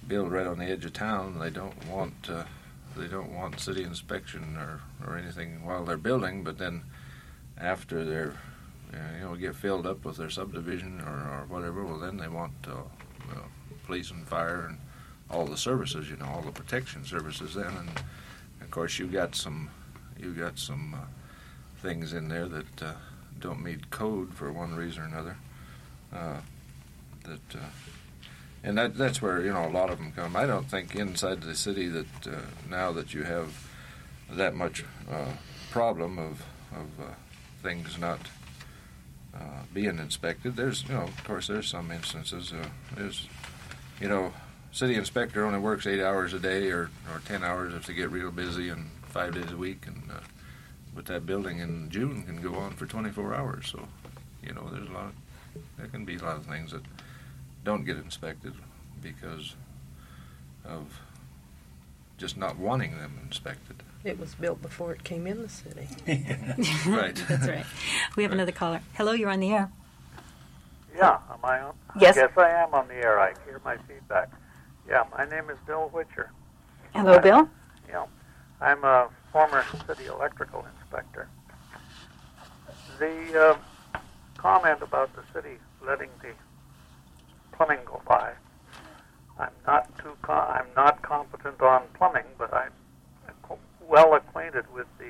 build right on the edge of town. They don't want uh, they don't want city inspection or, or anything while they're building. But then after they're uh, you know get filled up with their subdivision or, or whatever, well then they want uh, uh, police and fire and all the services, you know, all the protection services then. And of course you got some you got some uh, things in there that uh, don't meet code for one reason or another. Uh, that. Uh, And that, that's where, you know, a lot of them come. I don't think inside the city that uh, now that you have that much uh, problem of, of uh, things not uh, being inspected. There's, you know, of course, there's some instances. Uh, there's, you know, city inspector only works eight hours a day or, or ten hours if they get real busy and five days a week. And uh, but that building in June can go on for twenty-four hours. So, you know, there's a lot of, there can be a lot of things that don't get inspected because of just not wanting them inspected. It was built before it came in the city. Right. That's right. We have Right. another caller. Hello, you're on the air. Yeah, am I on? Yes. Yes, I am on the air. I hear my feedback. Yeah, my name is Bill Witcher. Hello, Bill. Yeah, I'm a former city electrical inspector. The uh, comment about the city letting the plumbing go by, I'm not too com- I'm not competent on plumbing, but I'm well acquainted with the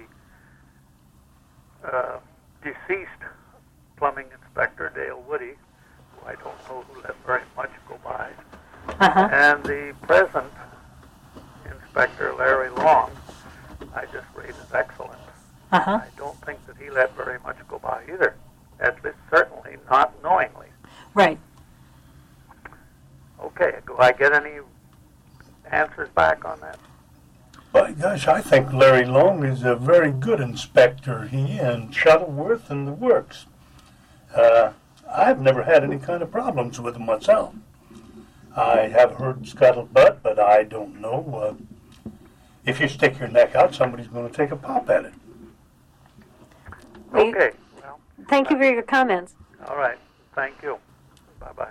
uh, deceased plumbing inspector, Dale Woody, who I don't know who let very much go by, Uh-huh. and the present inspector, Larry Long, I just rate as excellent. Uh-huh. I don't think that he let very much go by either, at least certainly not knowingly. Right. Okay, do I get any answers back on that? Well, gosh, I think Larry Long is a very good inspector. He and Shuttleworth and the works. Uh, I've never had any kind of problems with him myself. I have heard scuttlebutt, but I don't know. Uh, if you stick your neck out, somebody's going to take a pop at it. Okay, well, Thank you for your comments. all right, thank you. Bye-bye.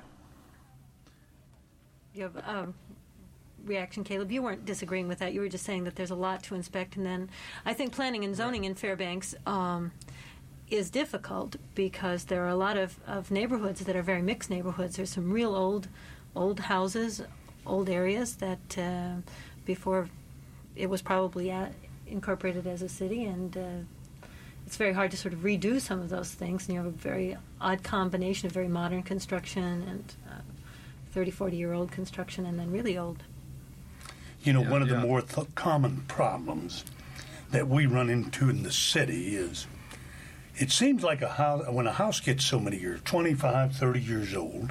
You have um, reaction, Caleb. You weren't disagreeing with that. You were just saying that there's a lot to inspect. And then I think planning and zoning in Fairbanks um, is difficult because there are a lot of, of neighborhoods that are very mixed neighborhoods. There's some real old old houses, old areas that uh, before it was probably at, incorporated as a city, and uh, it's very hard to sort of redo some of those things. And you have a very odd combination of very modern construction and uh, thirty, forty-year-old construction, and then really old. You know, Yeah, one of yeah. the more th- common problems that we run into in the city is it seems like a house, when a house gets so many years, twenty-five, thirty years old,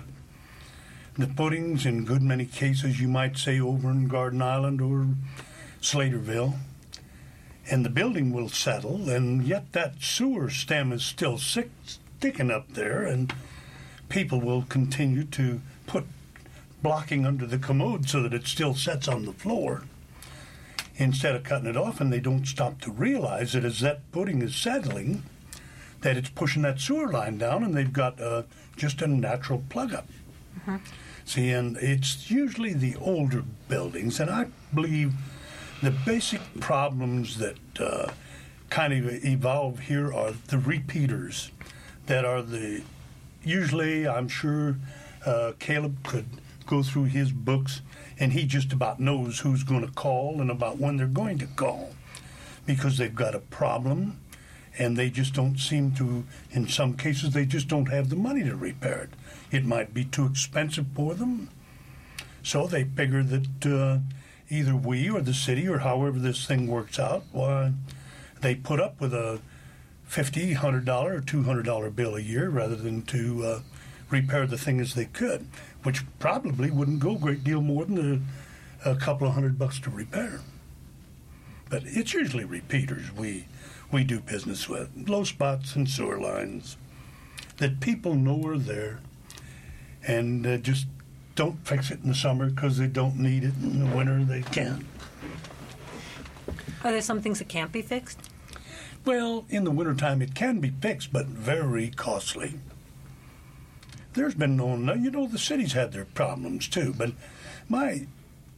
the footings, in good many cases, you might say over in Garden Island or Slaterville, and the building will settle, and yet that sewer stem is still sick, sticking up there, and people will continue to put blocking under the commode so that it still sets on the floor instead of cutting it off, and they don't stop to realize that as that footing is settling, that it's pushing that sewer line down, and they've got uh, just a natural plug up. Mm-hmm. See, and it's usually the older buildings, and I believe the basic problems that uh, kind of evolve here are the repeaters that are the, usually I'm sure uh, Caleb could go through his books and he just about knows who's going to call and about when they're going to call because they've got a problem and they just don't seem to, in some cases, they just don't have the money to repair it. It might be too expensive for them. So they figure that uh, either we or the city or however this thing works out, why they put up with a fifty dollars, one hundred dollars or two hundred dollars bill a year rather than to uh, repair the thing as they could, which probably wouldn't go a great deal more than a, a couple of hundred bucks to repair. But it's usually repeaters we we do business with, low spots and sewer lines that people know are there and uh, just don't fix it in the summer because they don't need it. In the winter they can. Are there some things that can't be fixed? Well, in the wintertime it can be fixed, but very costly. There's been no, you know, the city's had their problems too, but my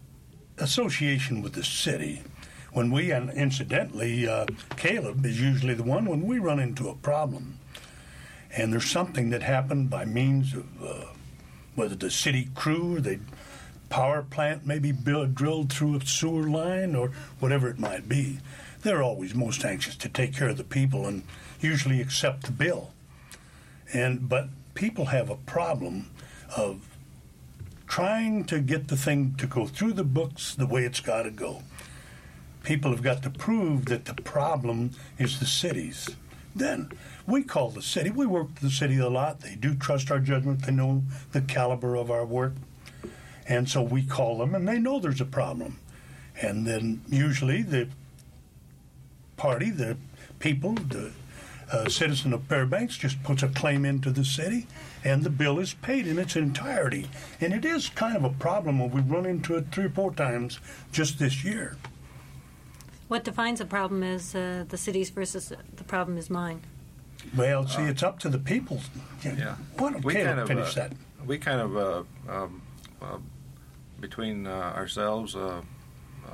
association with the city. When we, and incidentally, uh, Caleb is usually the one when we run into a problem, and there's something that happened by means of uh, whether the city crew or the power plant maybe build, drilled through a sewer line or whatever it might be. They're always most anxious to take care of the people and usually accept the bill. And but people have a problem of trying to get the thing to go through the books the way it's got to go. People have got to prove that the problem is the city's. Then we call the city. We work with the city a lot. They do trust our judgment. They know the caliber of our work. And so we call them, and they know there's a problem. And then usually the party, the people, the uh, citizen of Fairbanks just puts a claim into the city, and the bill is paid in its entirety. And it is kind of a problem when we run into it three or four times just this year. What defines a problem is uh, the city's versus the problem is mine. Well, see, it's up to the people. Yeah. Why don't We Caleb kind of, finish uh, that? We kind of, uh, um, uh, between uh, ourselves, uh, uh,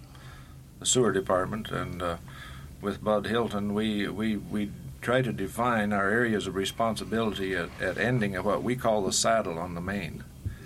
the sewer department, and uh, with Bud Hilton, we, we, we try to define our areas of responsibility at, at ending of what we call the saddle on the main.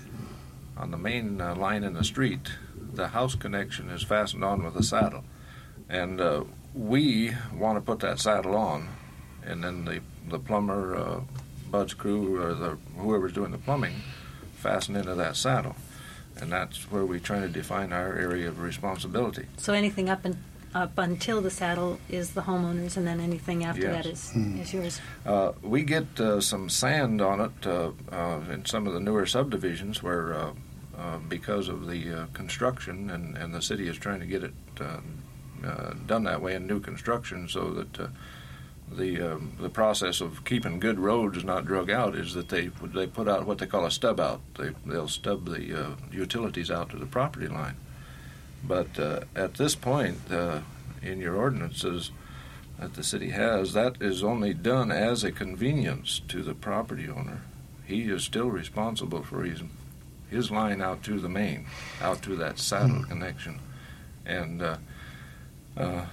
On the main uh, line in the street, the house connection is fastened on with a saddle. And uh, we want to put that saddle on, and then the, the plumber, uh, Bud's crew, or the whoever's doing the plumbing, fasten into that saddle. And that's where we try to define our area of responsibility. So anything up and up until the saddle is the homeowners, and then anything after Yes. that is, Hmm. is yours. Uh, we get uh, some sand on it uh, uh, in some of the newer subdivisions where, uh, uh, because of the uh, construction, and, and the city is trying to get it uh, uh, done that way in new construction, so that uh, the um, the process of keeping good roads not drug out is that they they put out what they call a stub out. They they'll stub the uh, utilities out to the property line. But uh, at this point, uh, in your ordinances that the city has, that is only done as a convenience to the property owner. He is still responsible for his, his line out to the main, out to that saddle mm. connection. And uh, uh,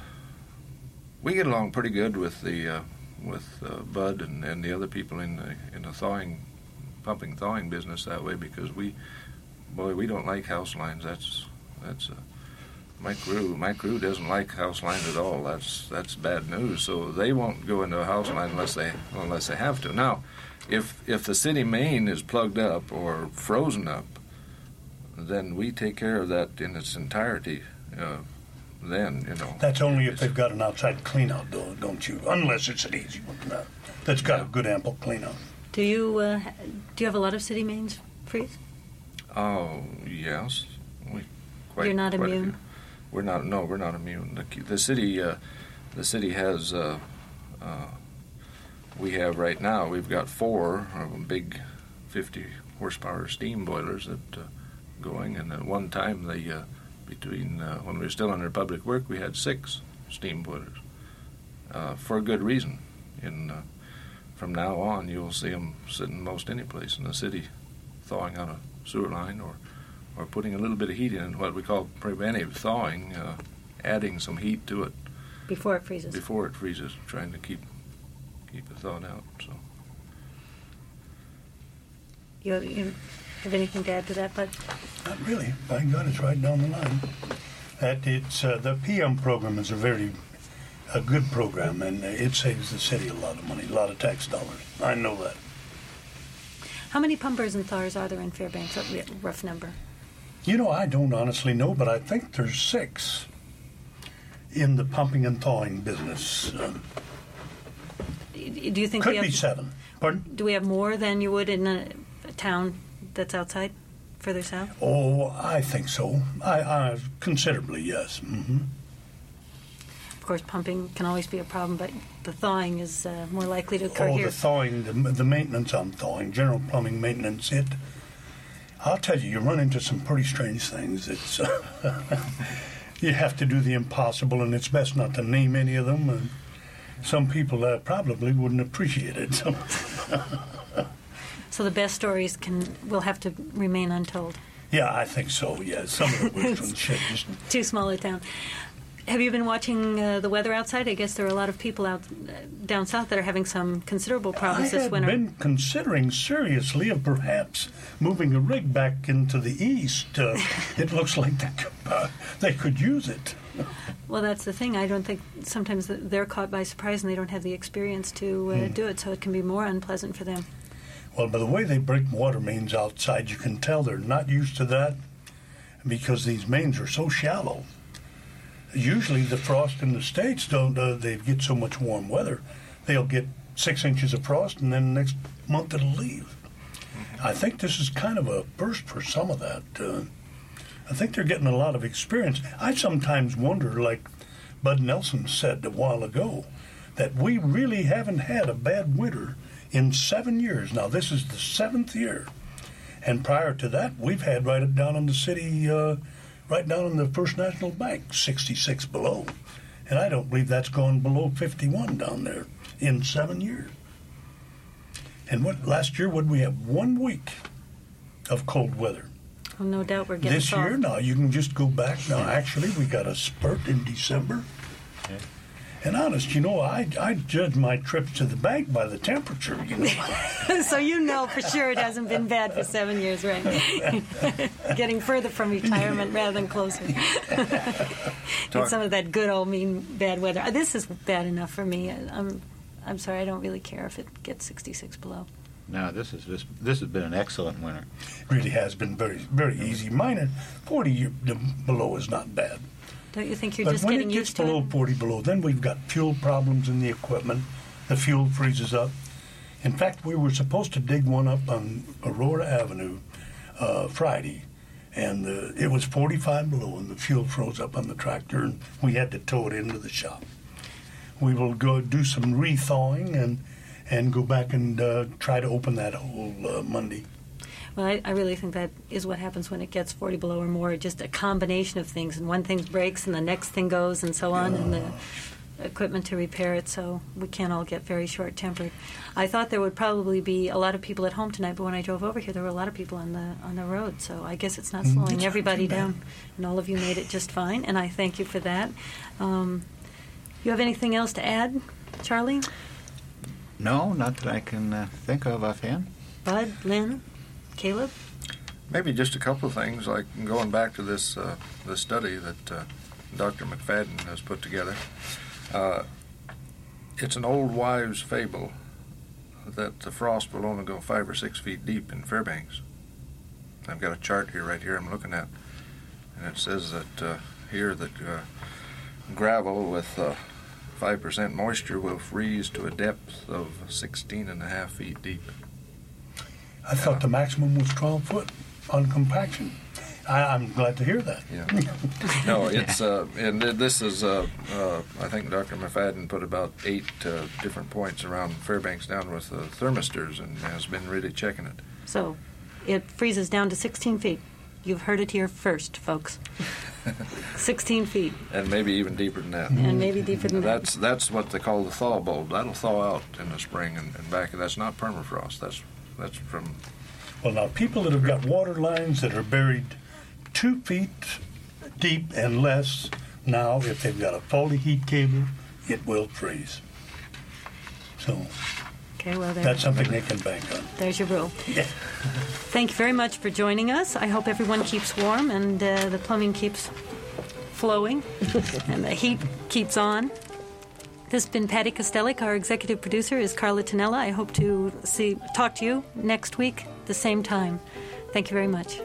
we get along pretty good with the uh, with uh, Bud and, and the other people in the in the thawing, pumping thawing business that way, because we, boy, we don't like house lines. That's that's. Uh, My crew, my crew doesn't like house lines at all. That's that's bad news. So they won't go into a house line unless they unless they have to. Now, if if the city main is plugged up or frozen up, then we take care of that in its entirety. Uh, then you know. That's only if they've got an outside cleanout, though, don't you? Unless it's an easy one uh, that's got a good ample cleanout. Do you uh, do you have a lot of city mains freeze? Oh yes, we quite. You're not quite a immune. few. We're not. No, we're not immune. The, the city, uh, the city has. Uh, uh, we have right now. We've got four uh, big, fifty horsepower steam boilers that uh, going. And at one time, the uh, between uh, when we were still under public work, we had six steam boilers uh, for a good reason. And uh, from now on, you'll see them sitting most any place in the city, thawing out a sewer line or. or putting a little bit of heat in, what we call preventive thawing, uh, adding some heat to it before it freezes. Before it freezes, trying to keep keep it thawed out. So, you have, you have anything to add to that, Bud? Not really. My God, it's right down the line. That it's uh, the P M program is a very a good program, and it saves the city a lot of money, a lot of tax dollars. I know that. How many pumpers and thawers are there in Fairbanks? A rough number. You know, I don't honestly know, but I think there's six in the pumping and thawing business. Um, do you think could we have, be seven? Pardon? Do we have more than you would in a, a town that's outside, further south? Oh, I think so. I, I considerably, yes. Mm-hmm. Of course, pumping can always be a problem, but the thawing is uh, more likely to occur oh, here. the thawing, the, the maintenance on thawing, general plumbing maintenance, it... I'll tell you, you run into some pretty strange things. It's uh, you have to do the impossible, and it's best not to name any of them. And some people uh, probably wouldn't appreciate it. So the best stories can will have to remain untold. Yeah, I think so, yeah. Some of the worst ones should just... Too small a town. Have you been watching uh, the weather outside? I guess there are a lot of people out uh, down south that are having some considerable problems I this have winter. been considering seriously of perhaps moving a rig back into the east. Uh, it looks like they could, uh, they could use it. Well, that's the thing. I don't think sometimes they're caught by surprise and they don't have the experience to uh, Hmm. do it, so it can be more unpleasant for them. Well, by the way they break water mains outside, you can tell they're not used to that because these mains are so shallow. Usually the frost in the States don't, uh, they get so much warm weather. They'll get six inches of frost and then next month it'll leave. I think this is kind of a burst for some of that. Uh, I think they're getting a lot of experience. I sometimes wonder, like Bud Nelson said a while ago, that we really haven't had a bad winter in seven years. Now, this is the seventh year. And prior to that, we've had right down in the city, uh, right down in the First National Bank, sixty-six below. And I don't believe that's gone below fifty-one down there in seven years. And what last year, would we have one week of cold weather? Well, no doubt we're getting This soft. year, now, you can just go back. Now, actually, we got a spurt in December. And honest, you know, I I judge my trips to the bank by the temperature, you know. So you know for sure it hasn't been bad for seven years, right? Getting further from retirement rather than closer. Get some of that good old mean bad weather. Uh, This is bad enough for me. I'm I'm sorry, I don't really care if it gets sixty-six below. No, this is this this has been an excellent winter. Really has been very, very easy. Mine at forty below is not bad. Don't you think you're But just when getting it gets used to below it? forty below, then we've got fuel problems in the equipment. The fuel freezes up. In fact, we were supposed to dig one up on Aurora Avenue uh, Friday, and uh, it was forty-five below, and the fuel froze up on the tractor, and we had to tow it into the shop. We will go do some re-thawing and and go back and uh, try to open that hole uh, Monday. Well, I, I really think that is what happens when it gets forty below or more, just a combination of things. And one thing breaks and the next thing goes and so on, and the equipment to repair it, so we can't all get very short-tempered. I thought there would probably be a lot of people at home tonight, but when I drove over here, there were a lot of people on the on the road, so I guess it's not Mm, slowing it's not everybody too bad. down. And all of you made it just fine, and I thank you for that. Um, you have anything else to add, Charlie? No, not that I can uh, think of offhand. Bud? Lynn? Caleb? Maybe just a couple of things, like going back to this uh, this study that uh, Doctor McFadden has put together. Uh, it's an old wives' fable that the frost will only go five or six feet deep in Fairbanks. I've got a chart here, right here, I'm looking at, and it says that uh, here that uh, gravel with uh, five percent moisture will freeze to a depth of sixteen and a half feet deep. I thought the maximum was twelve foot on compaction. I, I'm glad to hear that. Yeah. No, it's uh, and th- this is uh, uh, I think Doctor McFadden put about eight uh, different points around Fairbanks down with uh, thermistors and has been really checking it. So it freezes down to sixteen feet. You've heard it here first, folks. sixteen feet, And maybe even deeper than that. and maybe deeper than that. That's that's what they call the thaw bulb. That'll thaw out in the spring and, and back. That's not permafrost. That's that's from Well, now, people that have got water lines that are buried two feet deep and less, now, if they've got a faulty heat cable, it will freeze. So Okay, well, there, that's something they can bank on. there's your rule. Yeah. Thank you very much for joining us. I hope everyone keeps warm and uh, the plumbing keeps flowing and the heat keeps on. This has been Patty Kostelik. Our executive producer is Carla Tonella. I hope to see talk to you next week, the same time. Thank you very much.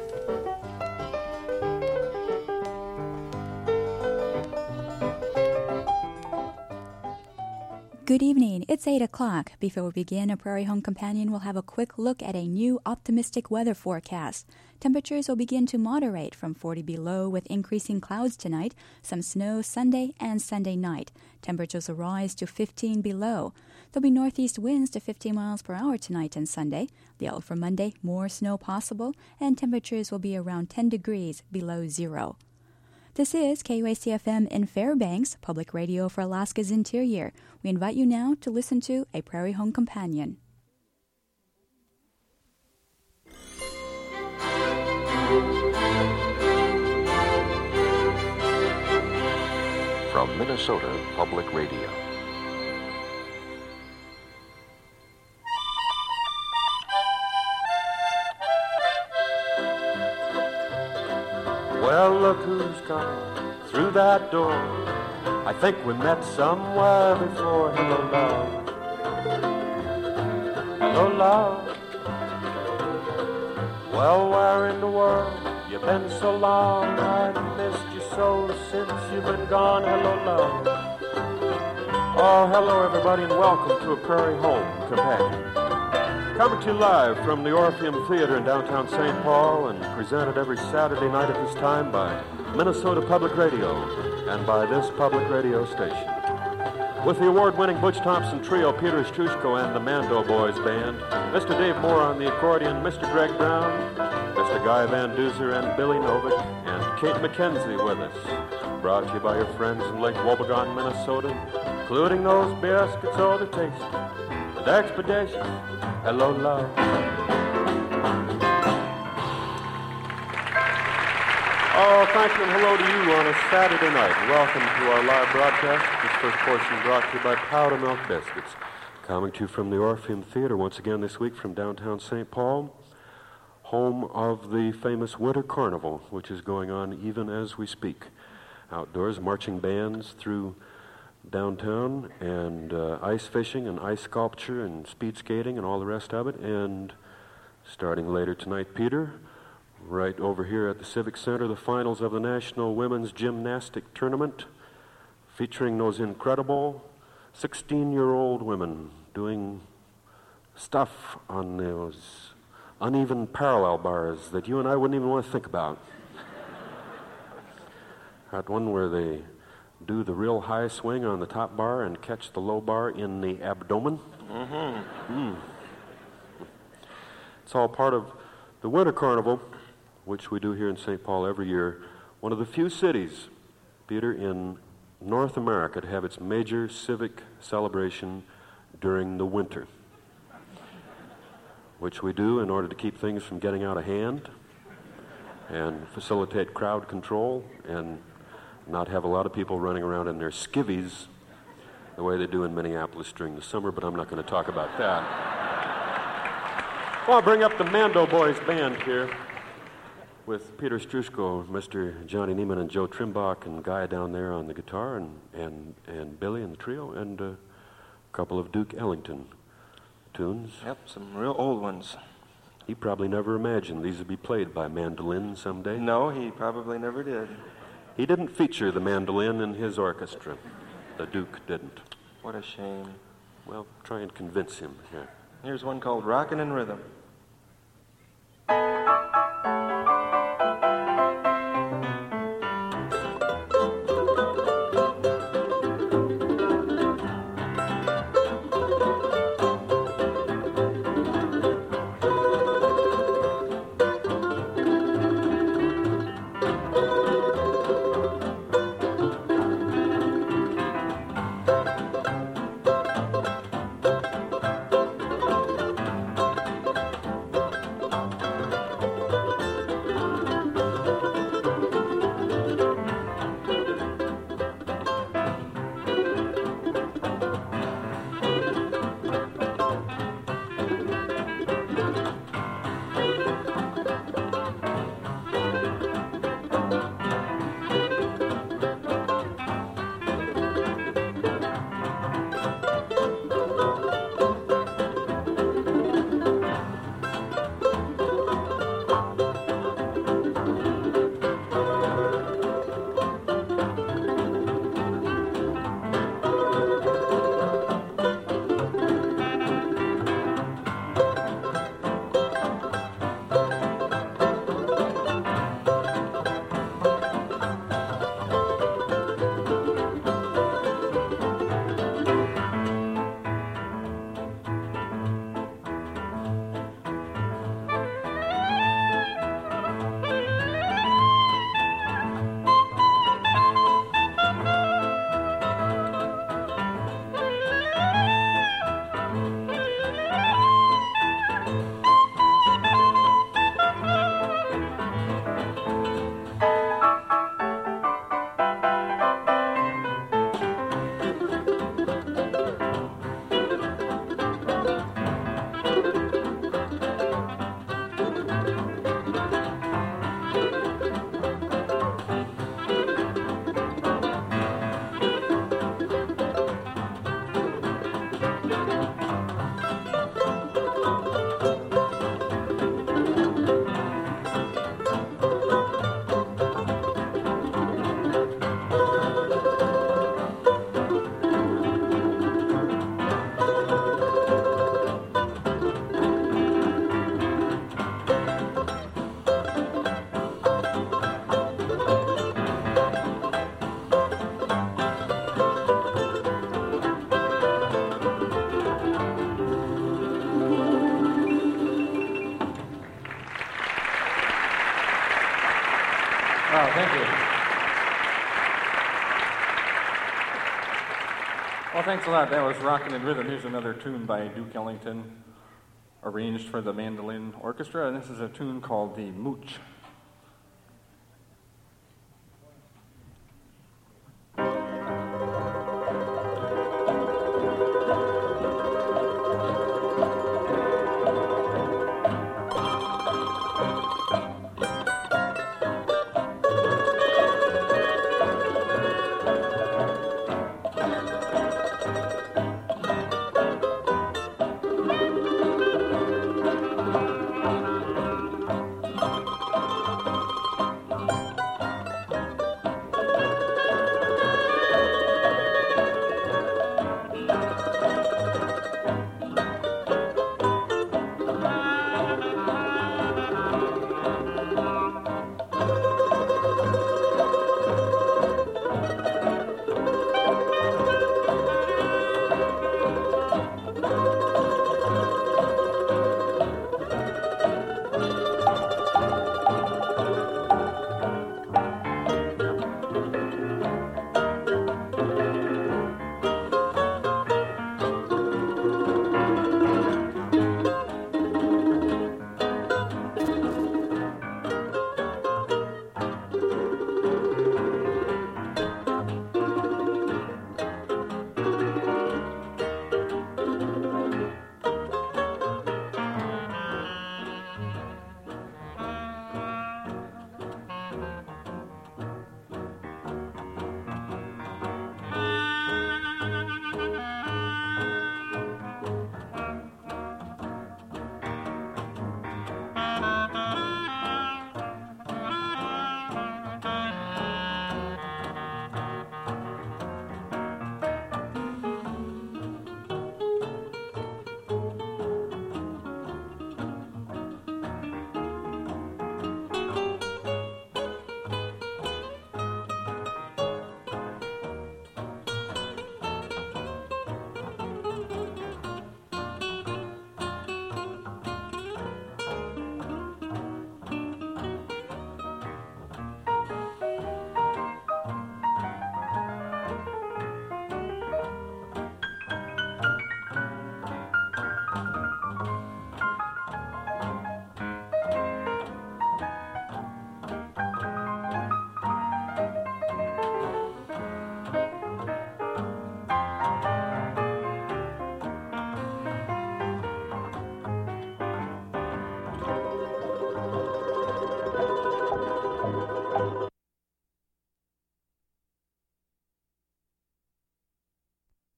Good evening. It's eight o'clock. Before we begin, a Prairie Home Companion will have a quick look at a new optimistic weather forecast. Temperatures will begin to moderate from forty below with increasing clouds tonight, some snow Sunday and Sunday night. Temperatures will rise to fifteen below. There'll be northeast winds to fifteen miles per hour tonight and Sunday. The outlook for Monday, more snow possible, and temperatures will be around ten degrees below zero. This is K U A C F M in Fairbanks, public radio for Alaska's interior. We invite you now to listen to A Prairie Home Companion. Thank you. Minnesota Public Radio. Well, look who's come through that door. I think we met somewhere before. Hello, love. Hello, love. Well, where in the world you been so long? I missed you so since you've been gone. Hello, love. Oh, hello, everybody, and welcome to a Prairie Home Companion. Coming to you live from the Orpheum Theater in downtown Saint Paul and presented every Saturday night at this time by Minnesota Public Radio and by this public radio station. With the award-winning Butch Thompson Trio, Peter Strushko and the Mando Boys Band, Mister Dave Moore on the accordion, Mister Greg Brown, Mister Guy Van Duzer and Billy Novick, and Kate McKenzie with us. Brought to you by your friends in Lake Wobegon, Minnesota, including those biscuits, oh, they're tasty and expeditious. Hello, love. Oh, thank you and hello to you on a Saturday night. Welcome to our live broadcast. This first portion brought to you by Powder Milk Biscuits. Coming to you from the Orpheum Theater once again this week from downtown Saint Paul, home of the famous Winter Carnival, which is going on even as we speak. Outdoors, marching bands through downtown, and uh, ice fishing and ice sculpture and speed skating and all the rest of it. And starting later tonight, Peter, right over here at the Civic Center, the finals of the National Women's Gymnastic Tournament, featuring those incredible sixteen-year-old women doing stuff on those uneven parallel bars that you and I wouldn't even want to think about. Got one where they do the real high swing on the top bar and catch the low bar in the abdomen. Mm-hmm. Mm. It's all part of the Winter Carnival, which we do here in Saint Paul every year. One of the few cities, Peter, in North America to have its major civic celebration during the winter, which we do in order to keep things from getting out of hand and facilitate crowd control and not have a lot of people running around in their skivvies the way they do in Minneapolis during the summer, but I'm not going to talk about that. Well, I'll bring up the Mando Boys Band here with Peter Strushko, Mister Johnny Neiman, and Joe Trimbach, and Guy down there on the guitar, and, and, and Billy and the trio, and a couple of Duke Ellington tunes. Yep, some real old ones. He probably never imagined these would be played by mandolin someday. No, he probably never did. He didn't feature the mandolin in his orchestra. The Duke didn't. What a shame. Well, try and convince him here. Here's one called Rockin' in Rhythm. thank you. Well, thanks a lot. That was Rockin' in Rhythm. Here's another tune by Duke Ellington, arranged for the mandolin orchestra, and this is a tune called the Mooch.